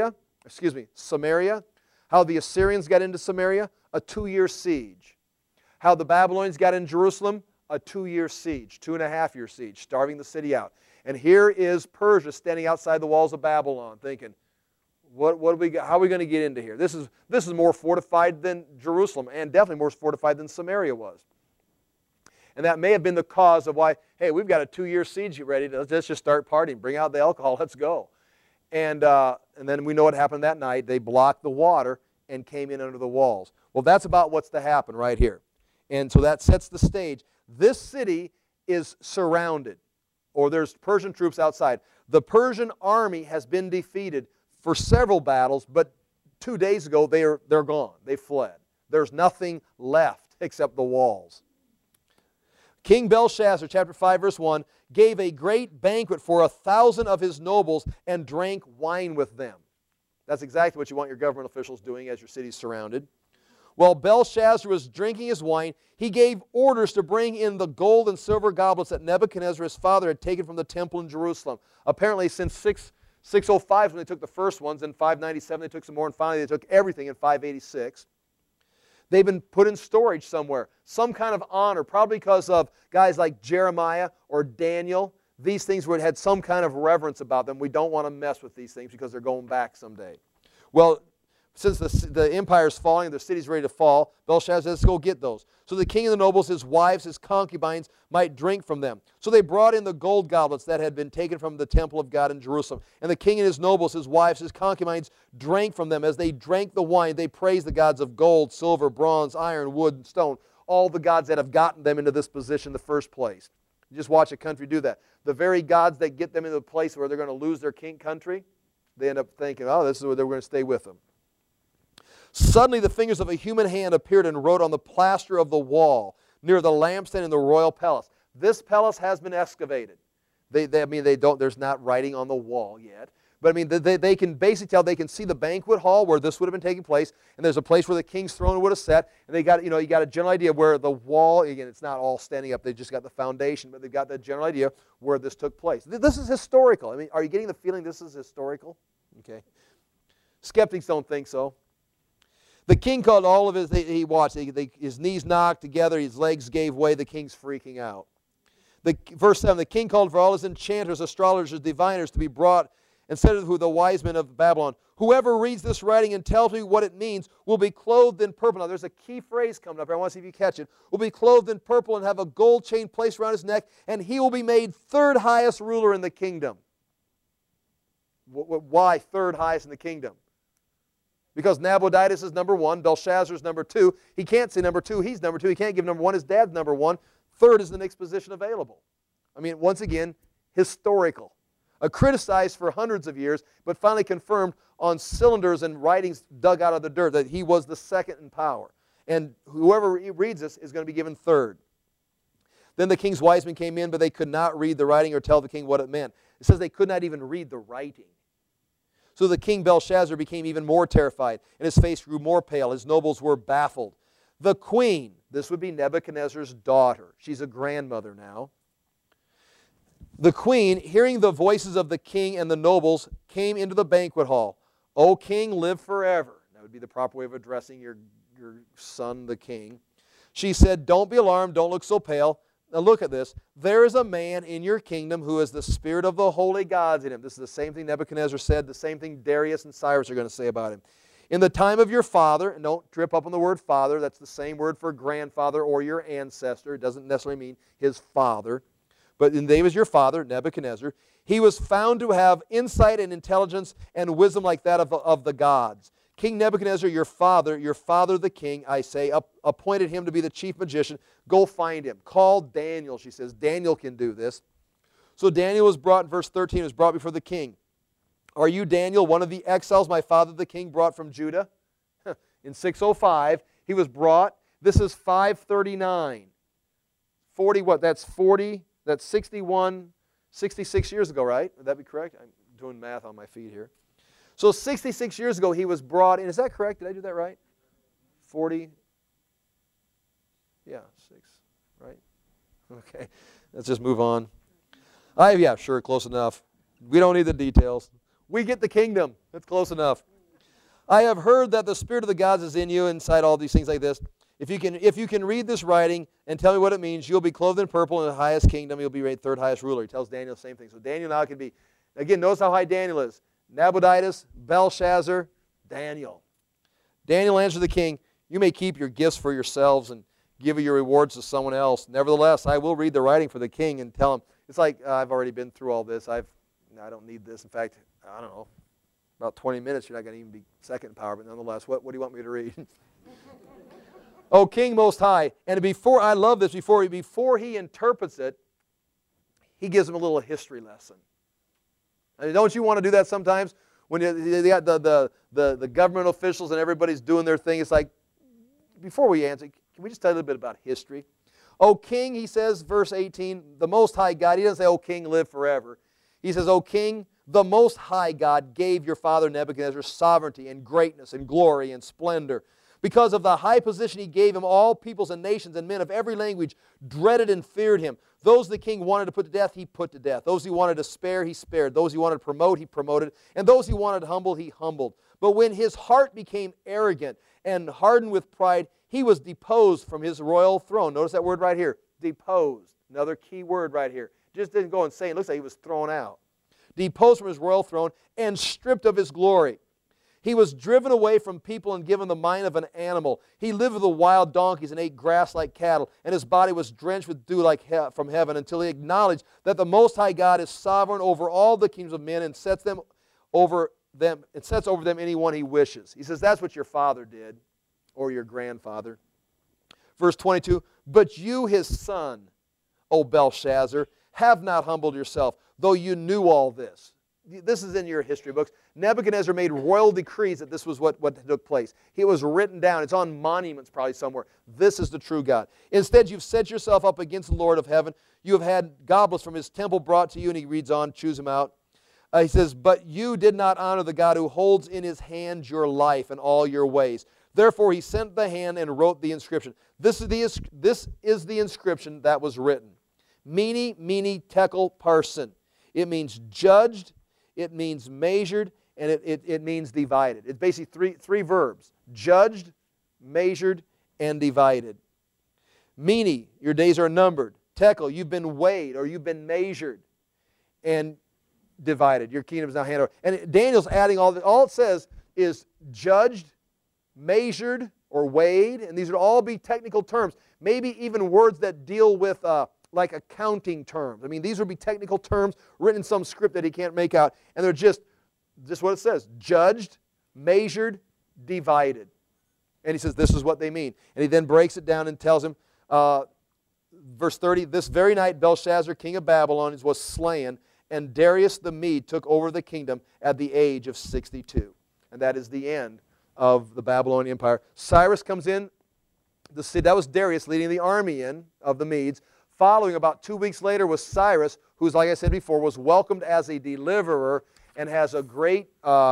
Samaria? How the Assyrians got into Samaria? A 2-year siege. How the Babylonians got in Jerusalem? A 2-year siege, 2.5-year siege, starving the city out. And here is Persia standing outside the walls of Babylon thinking, how are we going to get into here? This is more fortified than Jerusalem, and definitely more fortified than Samaria was. And that may have been the cause of why, hey, we've got a 2-year siege ready. Let's just start partying. Bring out the alcohol. Let's go. And then we know what happened that night. They blocked the water and came in under the walls. Well, that's about what's to happen right here. And so that sets the stage. This city is surrounded, or there's Persian troops outside. The Persian army has been defeated for several battles, but 2 days ago they're gone. They fled. There's nothing left except the walls. King Belshazzar, chapter 5, verse 1, gave a great banquet for 1,000 of his nobles and drank wine with them. That's exactly what you want your government officials doing as your city's surrounded. While Belshazzar was drinking his wine, he gave orders to bring in the gold and silver goblets that Nebuchadnezzar, his father, had taken from the temple in Jerusalem. Apparently, since 605 when they took the first ones, in 597 they took some more, and finally they took everything in 586. They've been put in storage somewhere, some kind of honor, probably because of guys like Jeremiah or Daniel. These things had some kind of reverence about them. We don't want to mess with these things because they're going back someday. Well, since the empire's falling, the city's ready to fall, Belshazzar says, let's go get those. So the king and the nobles, his wives, his concubines, might drink from them. So they brought in the gold goblets that had been taken from the temple of God in Jerusalem. And the king and his nobles, his wives, his concubines, drank from them. As they drank the wine, they praised the gods of gold, silver, bronze, iron, wood, and stone, all the gods that have gotten them into this position in the first place. You just watch a country do that. The very gods that get them into the place where they're going to lose their country, they end up thinking, oh, this is where they're going to stay with them. Suddenly the fingers of a human hand appeared and wrote on the plaster of the wall near the lampstand in the royal palace. This palace has been excavated. There's not writing on the wall yet. But I mean, they can basically tell, they can see the banquet hall where this would have been taking place, and there's a place where the king's throne would have sat, and you got a general idea where the wall, again, it's not all standing up, they just got the foundation, but they've got that general idea where this took place. This is historical. I mean, are you getting the feeling this is historical? Okay. Skeptics don't think so. The king called all of he watched, his knees knocked together, his legs gave way, the king's freaking out. Verse 7, the king called for all his enchanters, astrologers, diviners to be brought, and said to the wise men of Babylon, whoever reads this writing and tells me what it means will be clothed in purple. Now there's a key phrase coming up here, I want to see if you catch it. Will be clothed in purple and have a gold chain placed around his neck, and he will be made third highest ruler in the kingdom. Why third highest in the kingdom? Because Nabonidus is number 1, Belshazzar is number 2. He can't say number 2, he's number 2. He can't give number 1, his dad's number 1. Third is the next position available. I mean, once again, historical. Criticized for hundreds of years, but finally confirmed on cylinders and writings dug out of the dirt that he was the second in power. And whoever reads this is going to be given third. Then the king's wise men came in, but they could not read the writing or tell the king what it meant. It says they could not even read the writing. So the king Belshazzar became even more terrified, and his face grew more pale. His nobles were baffled. The queen, this would be Nebuchadnezzar's daughter. She's a grandmother now. The queen, hearing the voices of the king and the nobles, came into the banquet hall. O king, live forever. That would be the proper way of addressing your son, the king. She said, don't be alarmed, don't look so pale. Now look at this. There is a man in your kingdom who has the spirit of the holy gods in him. This is the same thing Nebuchadnezzar said, the same thing Darius and Cyrus are going to say about him. In the time of your father, and don't trip up on the word father, that's the same word for grandfather or your ancestor. It doesn't necessarily mean his father. But in the name of your father, Nebuchadnezzar, he was found to have insight and intelligence and wisdom like that of the gods. King Nebuchadnezzar, your father the king, I say, appointed him to be the chief magician. Go find him. Call Daniel, she says. Daniel can do this. So Daniel was brought, in verse 13, was brought before the king. Are you Daniel, one of the exiles my father the king brought from Judah? In 605, he was brought. This is 539. 40 what? That's 40, that's 61, 66 years ago, right? Would that be correct? I'm doing math on my feet here. So 66 years ago, he was brought in. Is that correct? Did I do that right? 40? Yeah, 6, right? Okay, let's just move on. Yeah, sure, close enough. We don't need the details. We get the kingdom. That's close enough. I have heard that the Spirit of the gods is in you, inside all these things like this. If you can read this writing and tell me what it means, you'll be clothed in purple in the highest kingdom. You'll be rated third highest ruler. He tells Daniel the same thing. So Daniel now can be, again, notice how high Daniel is. Nabonidus, Belshazzar, Daniel. Daniel answered the king, you may keep your gifts for yourselves and give your rewards to someone else. Nevertheless, I will read the writing for the king and tell him. It's like, I've already been through all this. I don't need this. In fact, I don't know, about 20 minutes, you're not going to even be second in power. But nonetheless, what do you want me to read? O King Most High. And before, I love this, before he interprets it, he gives him a little history lesson. I mean, don't you want to do that sometimes? When you got the government officials and everybody's doing their thing, it's like, before we answer, can we just tell you a little bit about history? O King, he says, verse 18, the Most High God. He doesn't say, O King, live forever. He says, O King, the Most High God gave your father Nebuchadnezzar sovereignty and greatness and glory and splendor. Because of the high position he gave him, all peoples and nations and men of every language dreaded and feared him. Those the king wanted to put to death, he put to death. Those he wanted to spare, he spared. Those he wanted to promote, he promoted. And those he wanted to humble, he humbled. But when his heart became arrogant and hardened with pride, he was deposed from his royal throne. Notice that word right here, deposed. Another key word right here. Just didn't go insane. It looks like he was thrown out. Deposed from his royal throne and stripped of his glory. He was driven away from people and given the mind of an animal. He lived with the wild donkeys and ate grass like cattle, and his body was drenched with dew from heaven until he acknowledged that the Most High God is sovereign over all the kingdoms of men and sets over them anyone he wishes. He says that's what your father did, or your grandfather. Verse 22, but you, his son, O Belshazzar, have not humbled yourself, though you knew all this. This is in your history books. Nebuchadnezzar made royal decrees that this was what took place. It was written down. It's on monuments probably somewhere. This is the true God. Instead, you've set yourself up against the Lord of heaven. You have had goblets from his temple brought to you, and he reads on, choose them out. He says, but you did not honor the God who holds in his hand your life and all your ways. Therefore, he sent the hand and wrote the inscription. This is the inscription that was written. Mene, mene, tekel, parsin. It means judged, it means measured, and it means divided. It's basically three verbs. Judged, measured, and divided. Mene, your days are numbered. Tekel, you've been weighed or you've been measured and divided. Your kingdom is now handed over. And Daniel's adding all it says is judged, measured, or weighed, and these would all be technical terms. Maybe even words that deal with like accounting terms. I mean, these would be technical terms written in some script that he can't make out, and they're just what it says, judged, measured, divided. And he says this is what they mean. And he then breaks it down and tells him, verse 30, this very night Belshazzar, king of Babylon, was slain, and Darius the Mede took over the kingdom at the age of 62. And that is the end of the Babylonian Empire. Cyrus comes in, that was Darius leading the army in of the Medes. Following about 2 weeks later was Cyrus, who's, like I said before, was welcomed as a deliverer. and has a great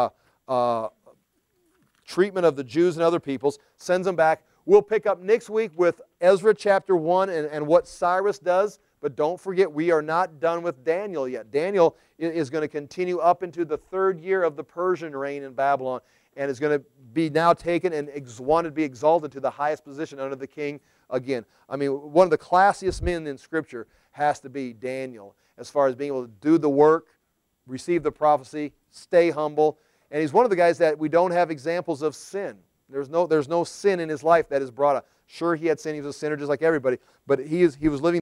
treatment of the Jews and other peoples, sends them back. We'll pick up next week with Ezra chapter 1 and what Cyrus does. But don't forget, we are not done with Daniel yet. Daniel is going to continue up into the 3rd year of the Persian reign in Babylon, and is going to be now taken and wanted to be exalted to the highest position under the king again. I mean, one of the classiest men in Scripture has to be Daniel, as far as being able to do the work, receive the prophecy, stay humble. And he's one of the guys that we don't have examples of sin. There's no sin in his life that is brought up. Sure, he had sin. He was a sinner just like everybody. But he was living